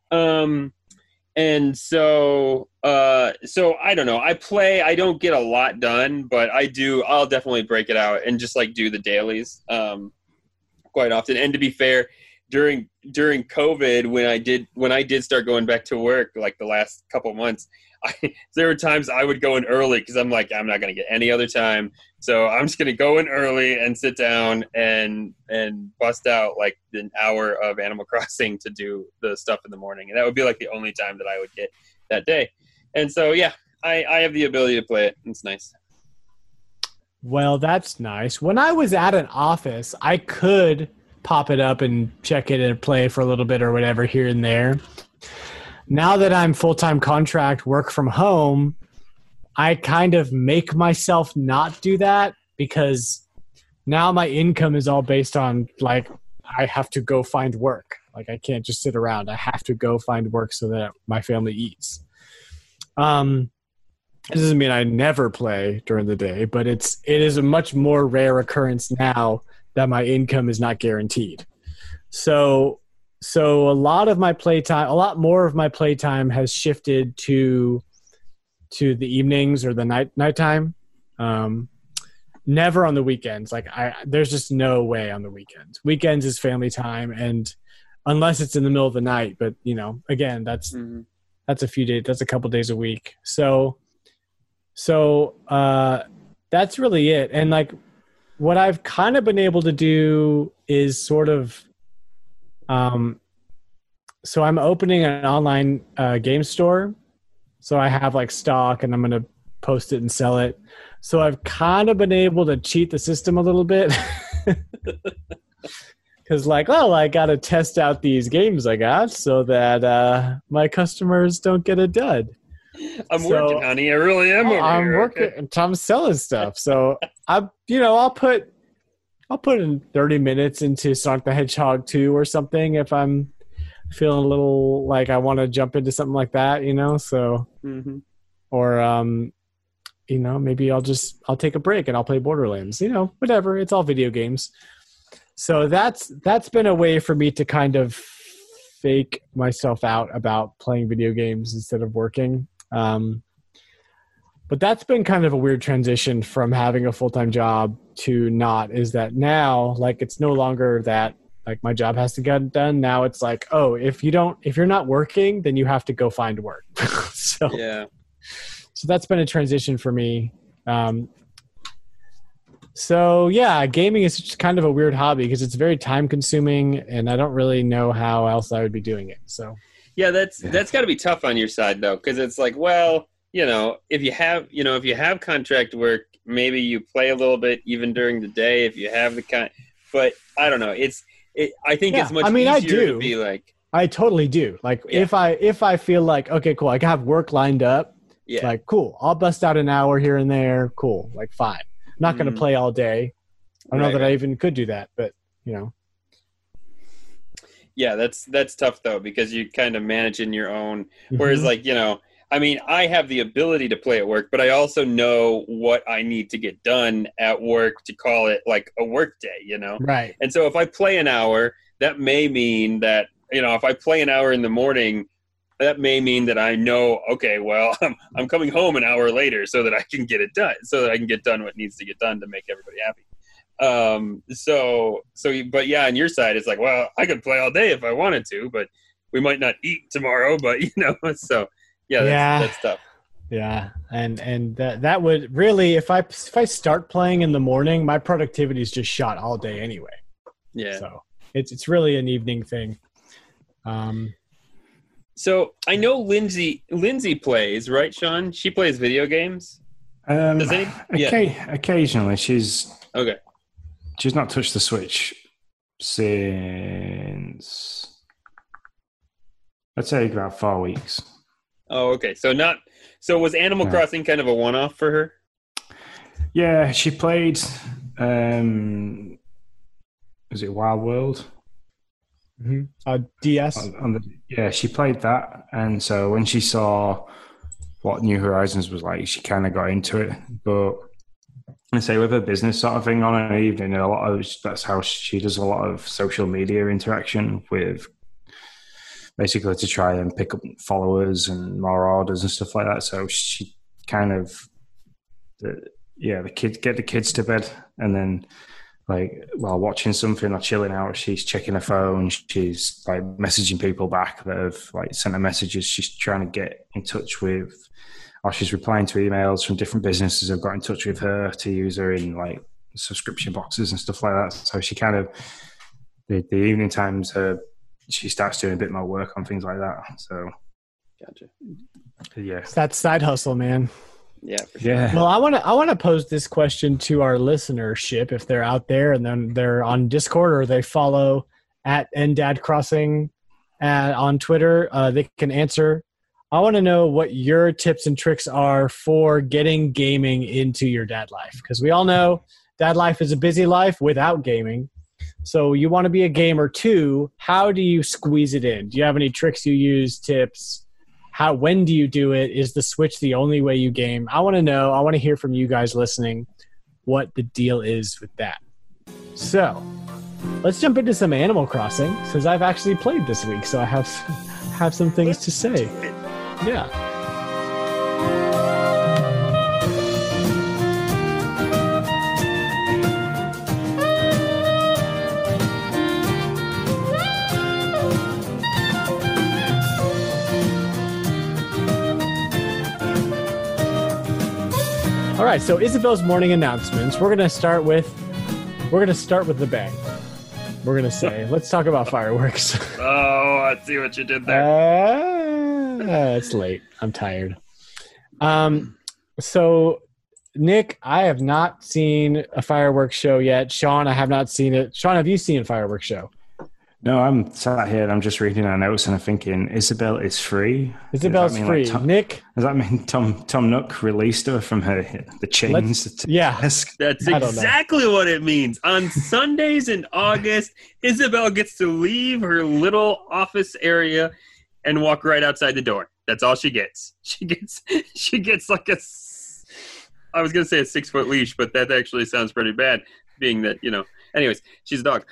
And so I don't know. I don't get a lot done, but I'll definitely break it out and just like do the dailies quite often. And to be fair, during COVID, when I did start going back to work, like the last couple of months, there were times I would go in early because I'm like, I'm not going to get any other time. So I'm just going to go in early and sit down and bust out like an hour of Animal Crossing to do the stuff in the morning. And that would be like the only time that I would get that day. And so, yeah, I have the ability to play it. It's nice. Well, that's nice. When I was at an office, I could pop it up and check it and play for a little bit or whatever here and there. Now that I'm full-time contract, work from home, I kind of make myself not do that because now my income is all based on like I have to go find work. Like I can't just sit around. I have to go find work so that my family eats. It doesn't mean I never play during the day, but it is a much more rare occurrence now that my income is not guaranteed. So a lot more of my playtime has shifted to the evenings or the nighttime. Never on the weekends. Like there's just no way on the weekends. Weekends is family time, and unless it's in the middle of the night. But again, that's a few days. That's a couple days a week. So that's really it. And like what I've kind of been able to do is sort of, so I'm opening an online game store. So I have like stock, and I'm going to post it and sell it. So I've kind of been able to cheat the system a little bit. Because I got to test out these games I got so that my customers don't get a dud. I'm working, honey. I really am. I'm working. Okay. I'm selling stuff. So I'll put in 30 minutes into Sonic the Hedgehog 2 or something if I'm feeling a little like I want to jump into something like that. So or maybe I'll take a break and I'll play Borderlands. Whatever. It's all video games. So that's been a way for me to kind of fake myself out about playing video games instead of working. But that's been kind of a weird transition from having a full-time job to not, is that now, like, it's no longer that like my job has to get done. Now it's like, oh, if you're not working, then you have to go find work. So that's been a transition for me. So yeah, gaming is just kind of a weird hobby because it's very time consuming and I don't really know how else I would be doing it. So yeah, that's got to be tough on your side though, because it's like, well, if you have contract work, maybe you play a little bit even during the day if you have but I don't know. I think it's much easier to be like. I totally do. Like if I feel like, okay, cool, I have work lined up. Yeah. Like, cool, I'll bust out an hour here and there. Cool. Like, fine. I'm not going to play all day. I don't know that I even could do that, but Yeah, that's tough though, because you kind of manage in your own. Whereas I have the ability to play at work, but I also know what I need to get done at work to call it like a work day, Right. And so if I play an hour, that may mean that, if I play an hour in the morning, that may mean that I know, okay, well, I'm coming home an hour later so that I can get it done, so that I can get done what needs to get done to make everybody happy. But yeah, on your side, it's like, well, I could play all day if I wanted to, but we might not eat tomorrow, but so yeah, that's tough. Yeah. And that would really, if I start playing in the morning, my productivity is just shot all day anyway. Yeah. So it's really an evening thing. So I know Lindsay plays, right, Sean? She plays video games. Occasionally, she's not touched the Switch since, I'd say, about 4 weeks. Oh, okay. So was Animal Crossing kind of a one-off for her? Yeah, she played. Was it Wild World? Mm-hmm. DS. She played that, and so when she saw what New Horizons was like, she kind of got into it. But I say with her business sort of thing on an evening, that's how she does a lot of social media interaction with, basically to try and pick up followers and more orders and stuff like that. So she kind of, get the kids to bed, and then like while watching something or chilling out, she's checking her phone. She's like messaging people back that have like sent her messages. She's trying to get in touch with, or she's replying to emails from different businesses who've got in touch with her to use her in like subscription boxes and stuff like that. So she kind of, the evening times, she starts doing a bit more work on things like that. So, gotcha. Yeah, it's that side hustle, man. Yeah, for sure. Yeah. Well, I want to pose this question to our listenership if they're out there and then they're on Discord or they follow at NDadCrossing on Twitter. They can answer. I want to know what your tips and tricks are for getting gaming into your dad life, because we all know dad life is a busy life without gaming. So you want to be a gamer too. How do you squeeze it in? Do you have any tricks you use, tips? When do you do it? Is the Switch the only way you game? I want to know. I want to hear from you guys listening what the deal is with that. So let's jump into some Animal Crossing, since I've actually played this week, so I have some things to say. Yeah. All right, so Isabel's morning announcements. We're gonna start with the bang. We're gonna say, let's talk about fireworks. Oh, I see what you did there. It's late. I'm tired. So Nick, I have not seen a fireworks show yet. Sean, I have not seen it. Sean, have you seen a fireworks show? No, I'm sat here and I'm just reading our notes and I'm thinking, Isabel is free? Isabel's free. Nick? Does that mean Tom Nook released her from the chains? Yeah. That's exactly what it means. On Sundays in August, Isabel gets to leave her little office area and walk right outside the door. That's all she gets. She gets like I was going to say a 6-foot leash, but that actually sounds pretty bad, being that, anyways, she's a dog.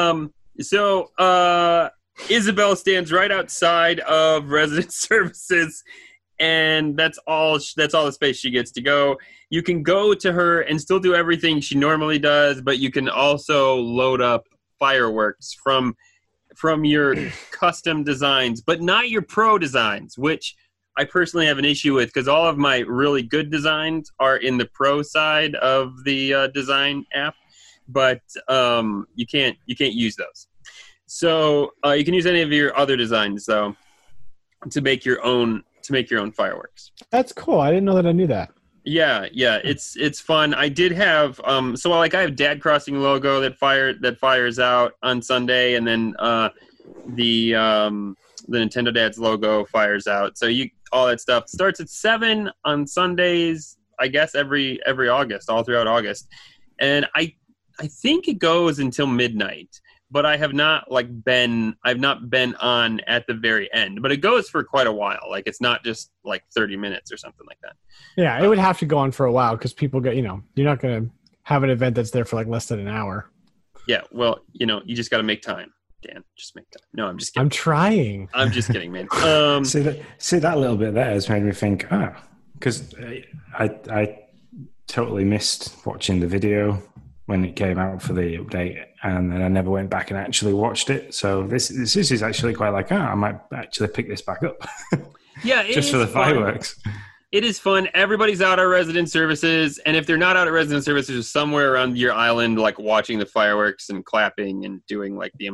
So Isabel stands right outside of resident services, and that's all the space she gets to go. You can go to her and still do everything she normally does, but you can also load up fireworks from your custom designs, but not your pro designs, which I personally have an issue with, because all of my really good designs are in the pro side of the design app, but you can't use those. So you can use any of your other designs though to make your own fireworks. That's cool. I didn't know that I knew that. Yeah, it's fun. I did have I have Dad Crossing logo that fires out on Sunday, and then the Nintendo Dad's logo fires out. So all that stuff starts at 7 on Sundays, I guess every August, all throughout August, and I think it goes until midnight. But I have not been on at the very end. But it goes for quite a while. Like, it's not just like 30 minutes or something like that. Yeah, it would have to go on for a while because people get, you're not going to have an event that's there for like less than an hour. Yeah, well, you just got to make time, Dan. Just make time. No, I'm just kidding. I'm trying. I'm just kidding, man. See that little bit there has made me think, because I totally missed watching the video when it came out for the update, and then I never went back and actually watched it. So this is actually quite like, I might actually pick this back up. Yeah, just for the fireworks. It is fun. Everybody's out at resident services, and if they're not out at resident services, somewhere around your island, like watching the fireworks and clapping and doing like the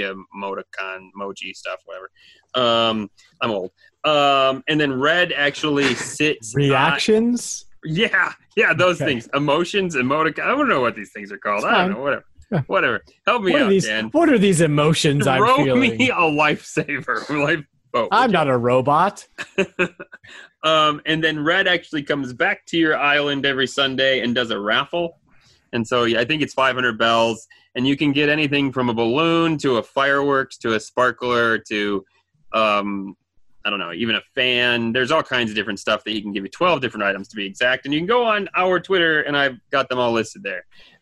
emoji stuff, whatever. I'm old. And then Red actually sits reactions. Yeah, those things. Emotions, emoticon. I don't know what these things are called. I don't know. Whatever. Help me out, Dan. What are these emotions I'm feeling? Throw me a lifesaver. I'm not a robot. And then Red actually comes back to your island every Sunday and does a raffle. And so I think it's 500 bells. And you can get anything from a balloon to a fireworks to a sparkler to I don't know, even a fan. There's all kinds of different stuff that he can give you, 12 different items to be exact. And you can go on our Twitter, and I've got them all listed there.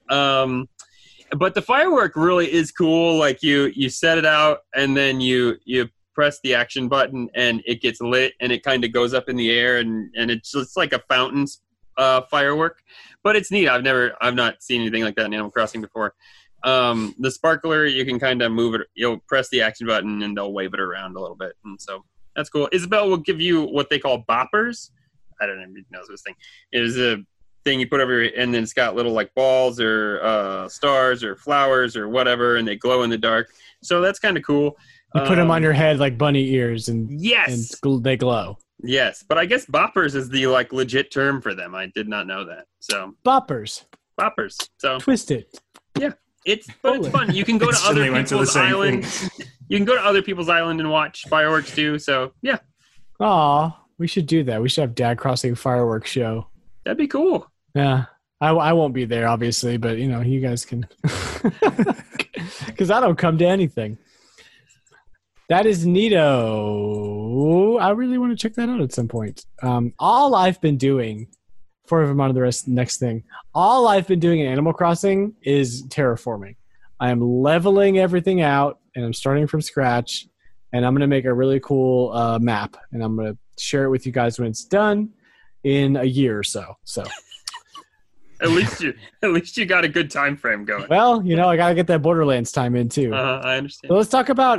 But the firework really is cool. Like you set it out, and then you press the action button, and it gets lit, and it kind of goes up in the air, and it's like a fountain firework. But it's neat. I've not seen anything like that in Animal Crossing before. The sparkler, you can kind of move it. You'll press the action button, and they'll wave it around a little bit, and so that's cool. Isabel will give you what they call boppers. I don't know if you know this thing. It is a thing you put over your, and then it's got little like balls or stars or flowers or whatever, and they glow in the dark. So that's kind of cool. You put them on your head like bunny ears, and yes, and they glow. Yes, but I guess boppers is the like legit term for them. I did not know that. So boppers. So twist it. Yeah, it's fun. You can go to other people's islands. You can go to other people's island and watch fireworks too. So yeah. Aw, we should do that. We should have Dad Crossing fireworks show. That'd be cool. Yeah, I won't be there obviously, but you guys can, because I don't come to anything. That is neato. I really want to check that out at some point. All I've been doing, before I move on to the next thing, all I've been doing in Animal Crossing is terraforming. I am leveling everything out, and I'm starting from scratch, and I'm going to make a really cool map, and I'm going to share it with you guys when it's done in a year or so. So. At least you got a good time frame going. Well, I gotta get that Borderlands time in too. I understand. So let's talk about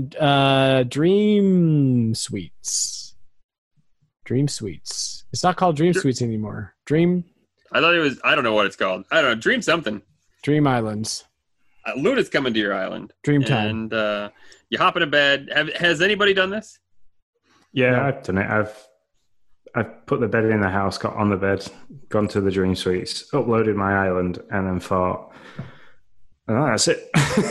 Dream Suites. Dream Suites. It's not called Dream Suites anymore. I thought it was. I don't know what it's called. I don't know. Dream something. Dream Islands. Luna's coming to your island. Dream time. And you hop in a bed. Has anybody done this? Yeah, No. I've done it. I've put the bed in the house, got on the bed, gone to the Dream Suites, uploaded my island, and then thought, oh, that's it.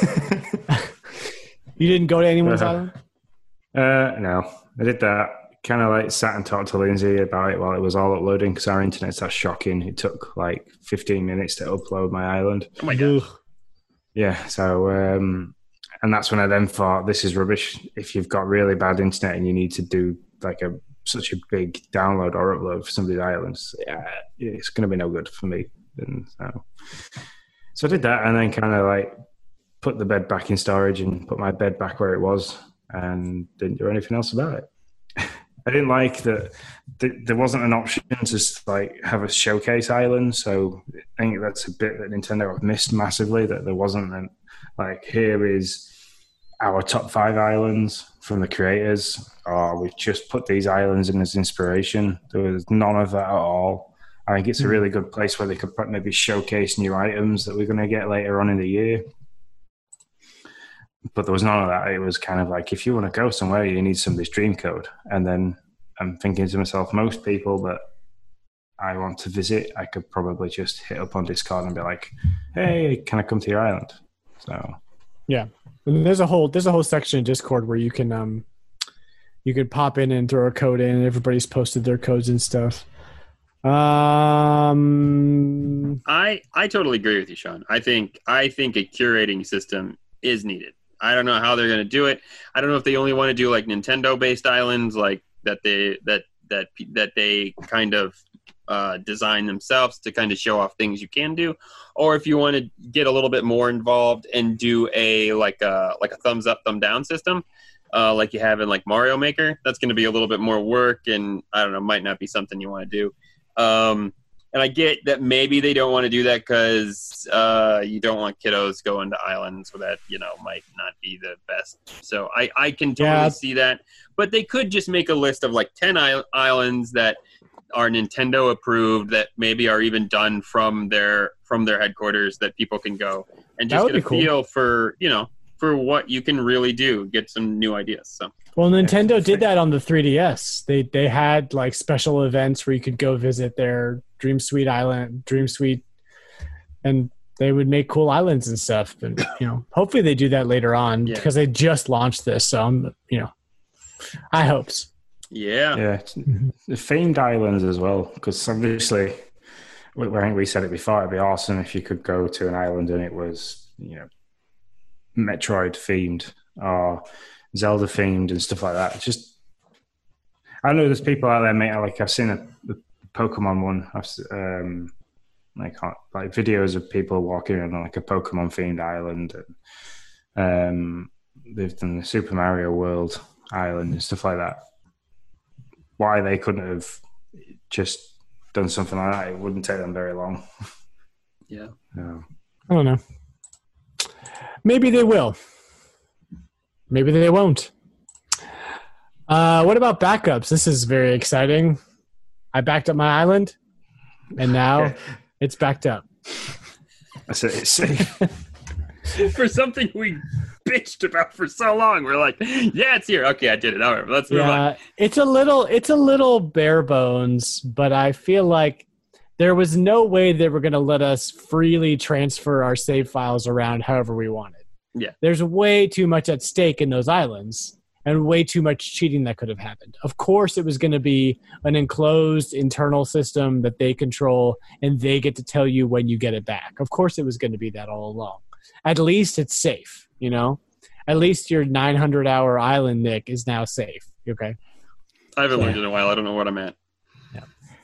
You didn't go to anyone's island? No, I did that. Kind of like sat and talked to Lindsay about it while it was all uploading because our internet's that shocking. It took like 15 minutes to upload my island. Oh my god. Yeah, so and that's when I then thought, this is rubbish. If you've got really bad internet and you need to do like such a big download or upload for somebody's islands, yeah, it's going to be no good for me. And so I did that, and then kind of like put the bed back in storage and put my bed back where it was, and didn't do anything else about it. I didn't like that there wasn't an option to like have a showcase island. So I think that's a bit that Nintendo have missed massively, that there wasn't like, here is our top 5 islands from the creators, or we've just put these islands in as inspiration. There was none of that at all. I think it's a really good place where they could maybe showcase new items that we're going to get later on in the year. But there was none of that. It was kind of like, if you want to go somewhere, you need somebody's dream code. And then I'm thinking to myself, most people that I want to visit, I could probably just hit up on Discord and be like, hey, can I come to your island? So Yeah. And there's a whole section in Discord where you can pop in and throw a code in, and everybody's posted their codes and stuff. I totally agree with you, Sean. I think a curating system is needed. I don't know how they're going to do it. I don't know if they only want to do like Nintendo-based islands, like that they kind of design themselves to kind of show off things you can do, or if you want to get a little bit more involved and do a thumbs up, thumb down system, like you have in like Mario Maker. That's going to be a little bit more work, and I don't know, might not be something you want to do. And I get that maybe they don't want to do that because you don't want kiddos going to islands that, might not be the best. So I can totally see that. But they could just make a list of like 10 islands that are Nintendo approved, that maybe are even done from their headquarters, that people can go and just get a feel for, for what you can really do, get some new ideas. So. Well, Nintendo did that on the 3DS. They had like special events where you could go visit their Dream Suite island, and they would make cool islands and stuff. And hopefully they do that later on because they just launched this. So I hope so. Yeah. The themed islands as well, because obviously, I think we said it before. It'd be awesome if you could go to an island and it was Metroid themed or Zelda themed and stuff like that. It's just, I know there's people out there, mate. Like I've seen a Pokemon one. Like videos of people walking on like a Pokemon themed island, and they've done the Super Mario World island and stuff like that. Why they couldn't have just done something like that? It wouldn't take them very long. Yeah. I don't know. Maybe they will. Maybe they won't. What about backups? This is very exciting. I backed up my island, and now it's backed up. That's it. It's safe. For something we bitched about for so long, we're like, yeah, it's here. Okay, I did it. All right, let's move on. It's a little bare bones, but I feel like there was no way they were going to let us freely transfer our save files around however we wanted. Yeah. There's way too much at stake in those islands and way too much cheating that could have happened. Of course, it was going to be an enclosed internal system that they control, and they get to tell you when you get it back. Of course, it was going to be that all along. At least it's safe, at least your 900-hour island, Nick, is now safe. Okay. I haven't learned in a while. I don't know what I'm at. Yeah.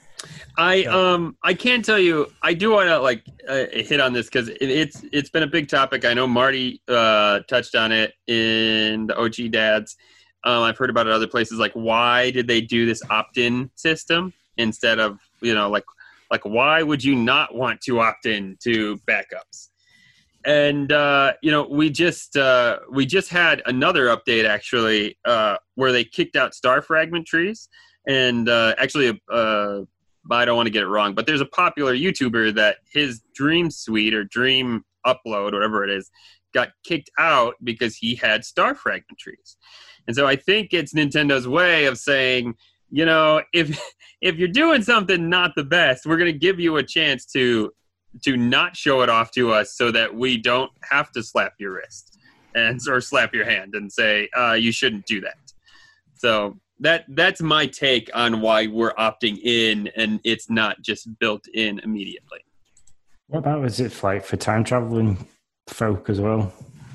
I can tell you, I do want to hit on this because it's been a big topic. I know Marty touched on it in the OG Dads. I've heard about it other places. Like, why did they do this opt-in system instead of, like why would you not want to opt in to backups? And we just had another update actually where they kicked out star fragment trees, and actually I don't want to get it wrong, but there's a popular YouTuber that his Dream Suite or Dream Upload, whatever it is, got kicked out because he had star fragment trees. And so I think it's Nintendo's way of saying, if you're doing something not the best, we're going to give you a chance to not show it off to us so that we don't have to slap your wrist or slap your hand and say, you shouldn't do that. So that's my take on why we're opting in and it's not just built in immediately. What about is it like for time traveling folk as well?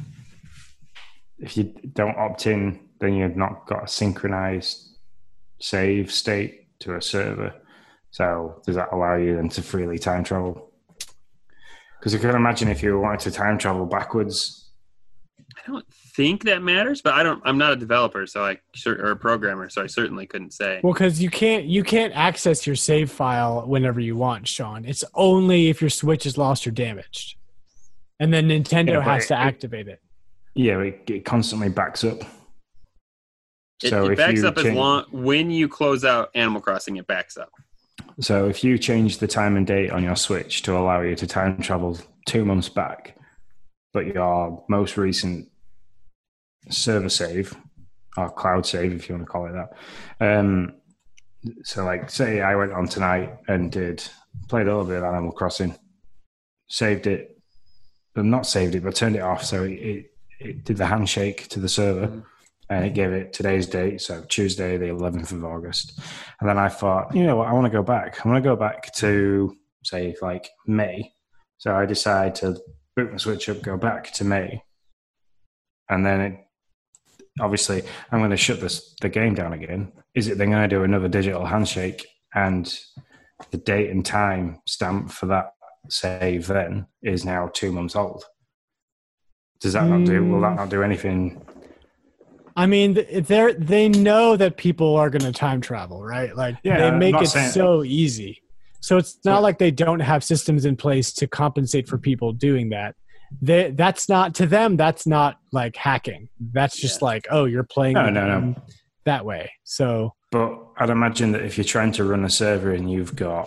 If you don't opt in, then you've not got a synchronized save state to a server. So does that allow you then to freely time travel? Because I can imagine if you wanted to time travel backwards. I don't think that matters, but I'm not a developer, or a programmer, so I certainly couldn't say. Well, because you can't access your save file whenever you want, Sean. It's only if your Switch is lost or damaged, and then Nintendo has to activate it. Yeah, it constantly backs up. So it backs up when you close out Animal Crossing, it backs up. So if you change the time and date on your Switch to allow you to time travel 2 months back, but your most recent server save, or cloud save, if you want to call it that. So like, say I went on tonight and played a little bit of Animal Crossing, saved it, but not saved it, but turned it off. So it did the handshake to the server. And it gave it today's date, so Tuesday, the 11th of August. And then I thought, you know what, I want to go back. I want to go back to, say, like May. So I decide to boot my Switch up, go back to May. And then, obviously, I'm going to shut the game down again. Is it then going to do another digital handshake? And the date and time stamp for that save then is now 2 months old. Does that not do, will that not do anything? I mean, they know that people are going to time travel, right? Like, they make it so easy. So it's not like they don't have systems in place to compensate for people doing that. That's not, to them, that's not like hacking. That's just like, oh, you're playing that way. So, but I'd imagine that if you're trying to run a server and you've got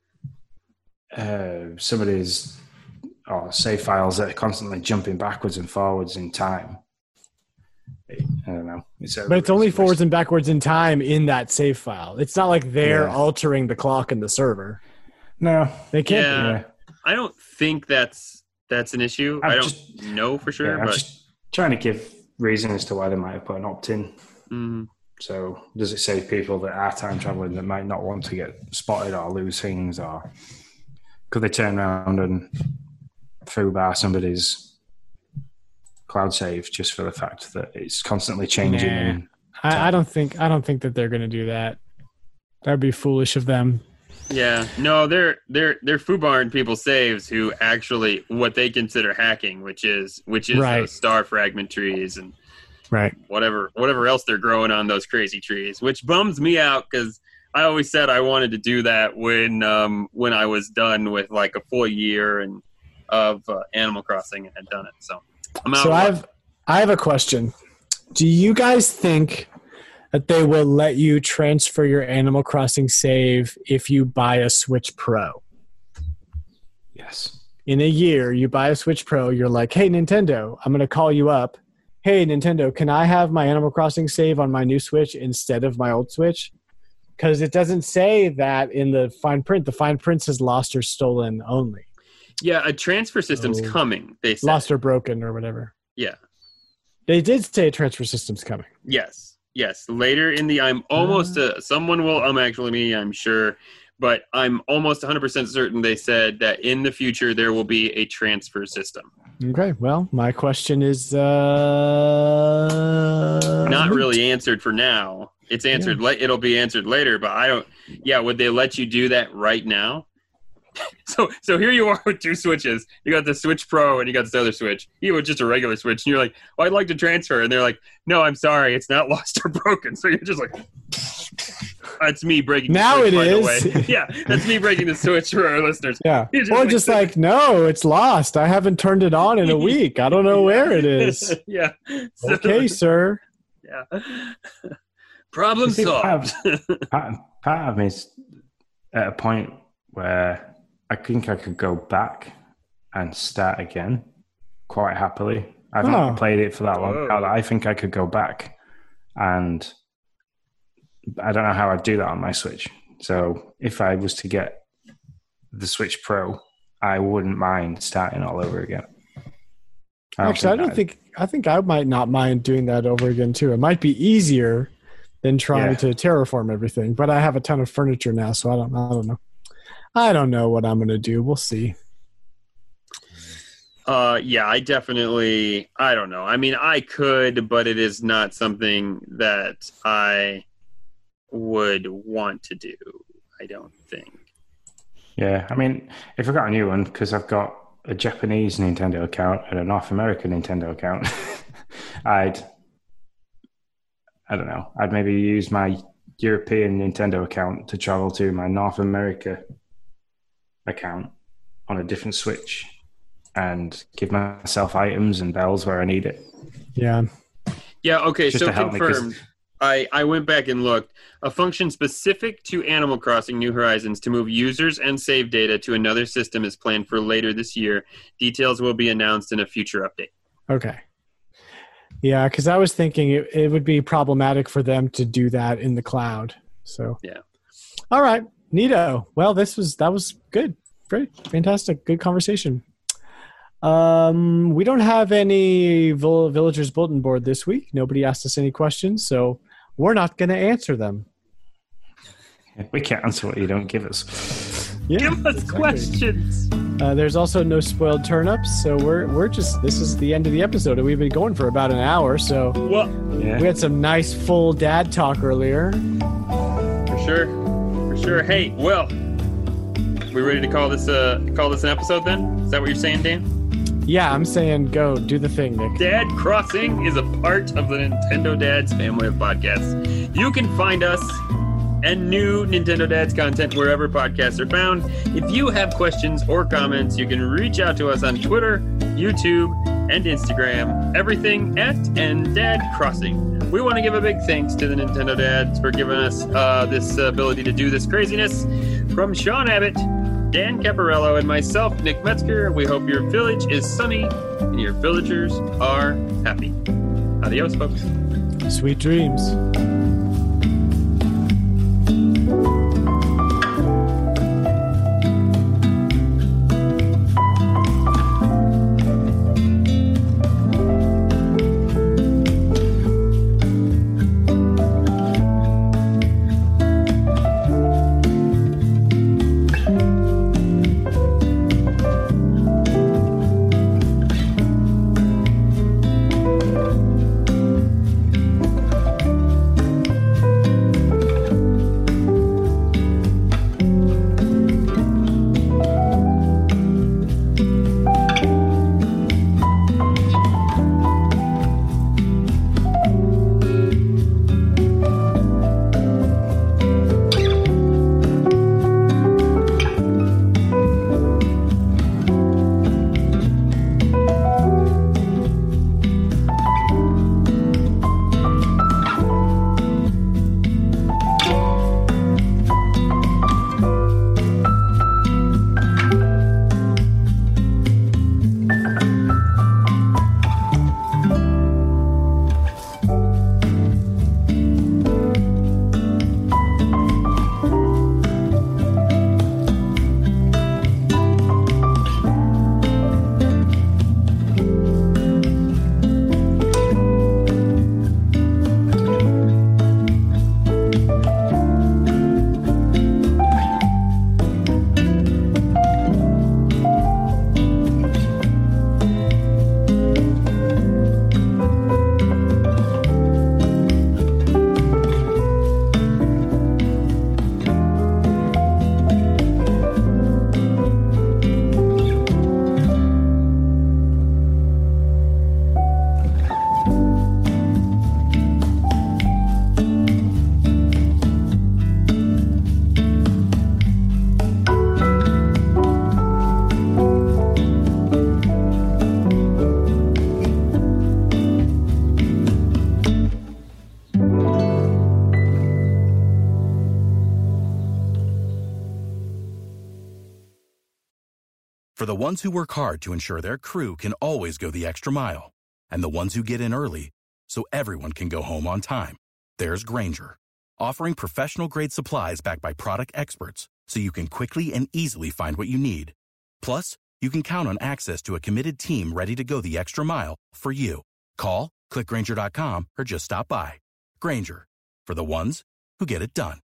somebody's save files that are constantly jumping backwards and forwards in time, I don't know. But it's only forwards and backwards in time in that save file. It's not like they're altering the clock in the server. No, they can't. Yeah. I don't think that's an issue. I don't know for sure. I'm but just trying to give reason as to why they might have put an opt-in. Mm-hmm. So does it save people that are time traveling that might not want to get spotted or lose things, or could they turn around and foobar somebody's cloud save just for the fact that it's constantly changing? I don't think that they're going to do that. That'd be foolish of them. Yeah, no, they're foobarring people's saves who actually what they consider hacking, which is right. Those star fragment trees and right whatever else they're growing on those crazy trees, which bums me out because I always said I wanted to do that when I was done with like a full year of Animal Crossing and had done it. So I'm out. So I have a question. Do you guys think that they will let you transfer your Animal Crossing save if you buy a Switch Pro? Yes. In a year, you buy a Switch Pro, you're like, hey, Nintendo, I'm going to call you up. Hey, Nintendo, can I have my Animal Crossing save on my new Switch instead of my old Switch? Because it doesn't say that in the fine print. The fine print says lost or stolen only. Yeah, a transfer system's coming, they said. Lost or broken or whatever. Yeah. They did say a transfer system's coming. Yes. Later in the, I'm almost, someone will actually me, I'm sure. but I'm almost 100% certain they said that in the future there will be a transfer system. Okay, well, my question is Not really answered for now. It's answered. It'll be answered later, but I don't. Yeah, would they let you do that right now? So here you are with two switches. You got the Switch Pro and you got this other Switch. You with just a regular Switch, and you're like, "Well, I'd like to transfer," and they're like, "No, I'm sorry, it's not lost or broken." So you're just like, "That's me breaking." Now the Switch, it by is. The way. Yeah, that's me breaking the Switch for our listeners. Yeah, You're just like, no, it's lost. I haven't turned it on in a week. I don't know where it is. Yeah. Okay, sir. Yeah. Problem solved. Part of me is at a point where I think I could go back and start again quite happily. I've not played it for that long. I think I could go back, and I don't know how I'd do that on my Switch. So if I was to get the Switch Pro, I wouldn't mind starting all over again. I think I might not mind doing that over again too. It might be easier than trying to terraform everything, but I have a ton of furniture now, so I don't know. I don't know what I'm going to do. We'll see. Yeah, I don't know. I mean, I could, but it is not something that I would want to do, I don't think. Yeah, I mean, if I got a new one, because I've got a Japanese Nintendo account and a North American Nintendo account, I don't know. I'd maybe use my European Nintendo account to travel to my North America account on a different Switch and give myself items and bells where I need it. Yeah. Yeah, okay, so confirmed. I went back and looked. A function specific to Animal Crossing New Horizons to move users and save data to another system is planned for later this year. Details will be announced in a future update. Okay. Yeah, because I was thinking it would be problematic for them to do that in the cloud. So yeah. All right, neato. Well, that was good, great, fantastic, good conversation. We don't have any villagers bulletin board this week. Nobody asked us any questions, so we're not going to answer them. We can't answer what you don't give us. Yeah, give us questions. There's also no spoiled turnips, so we're just, this is the end of the episode, and we've been going for about an hour. So we had some nice full dad talk earlier. For sure. Hey, well, we ready to call this an episode then? Is that what you're saying, Dan? Yeah, I'm saying go do the thing, Nick. Dad Crossing is a part of the Nintendo Dads family of podcasts. You can find us and new Nintendo Dads content wherever podcasts are found. If you have questions or comments, you can reach out to us on Twitter, YouTube, and Instagram. Everything at @DadCrossing. We want to give a big thanks to the Nintendo Dads for giving us this ability to do this craziness. From Sean Abbott, Dan Caparello, and myself, Nick Metzger, we hope your village is sunny and your villagers are happy. Adios, folks. Sweet dreams. For the ones who work hard to ensure their crew can always go the extra mile, and the ones who get in early so everyone can go home on time, there's Grainger, offering professional-grade supplies backed by product experts so you can quickly and easily find what you need. Plus, you can count on access to a committed team ready to go the extra mile for you. Call, click Grainger.com, or just stop by. Grainger, for the ones who get it done.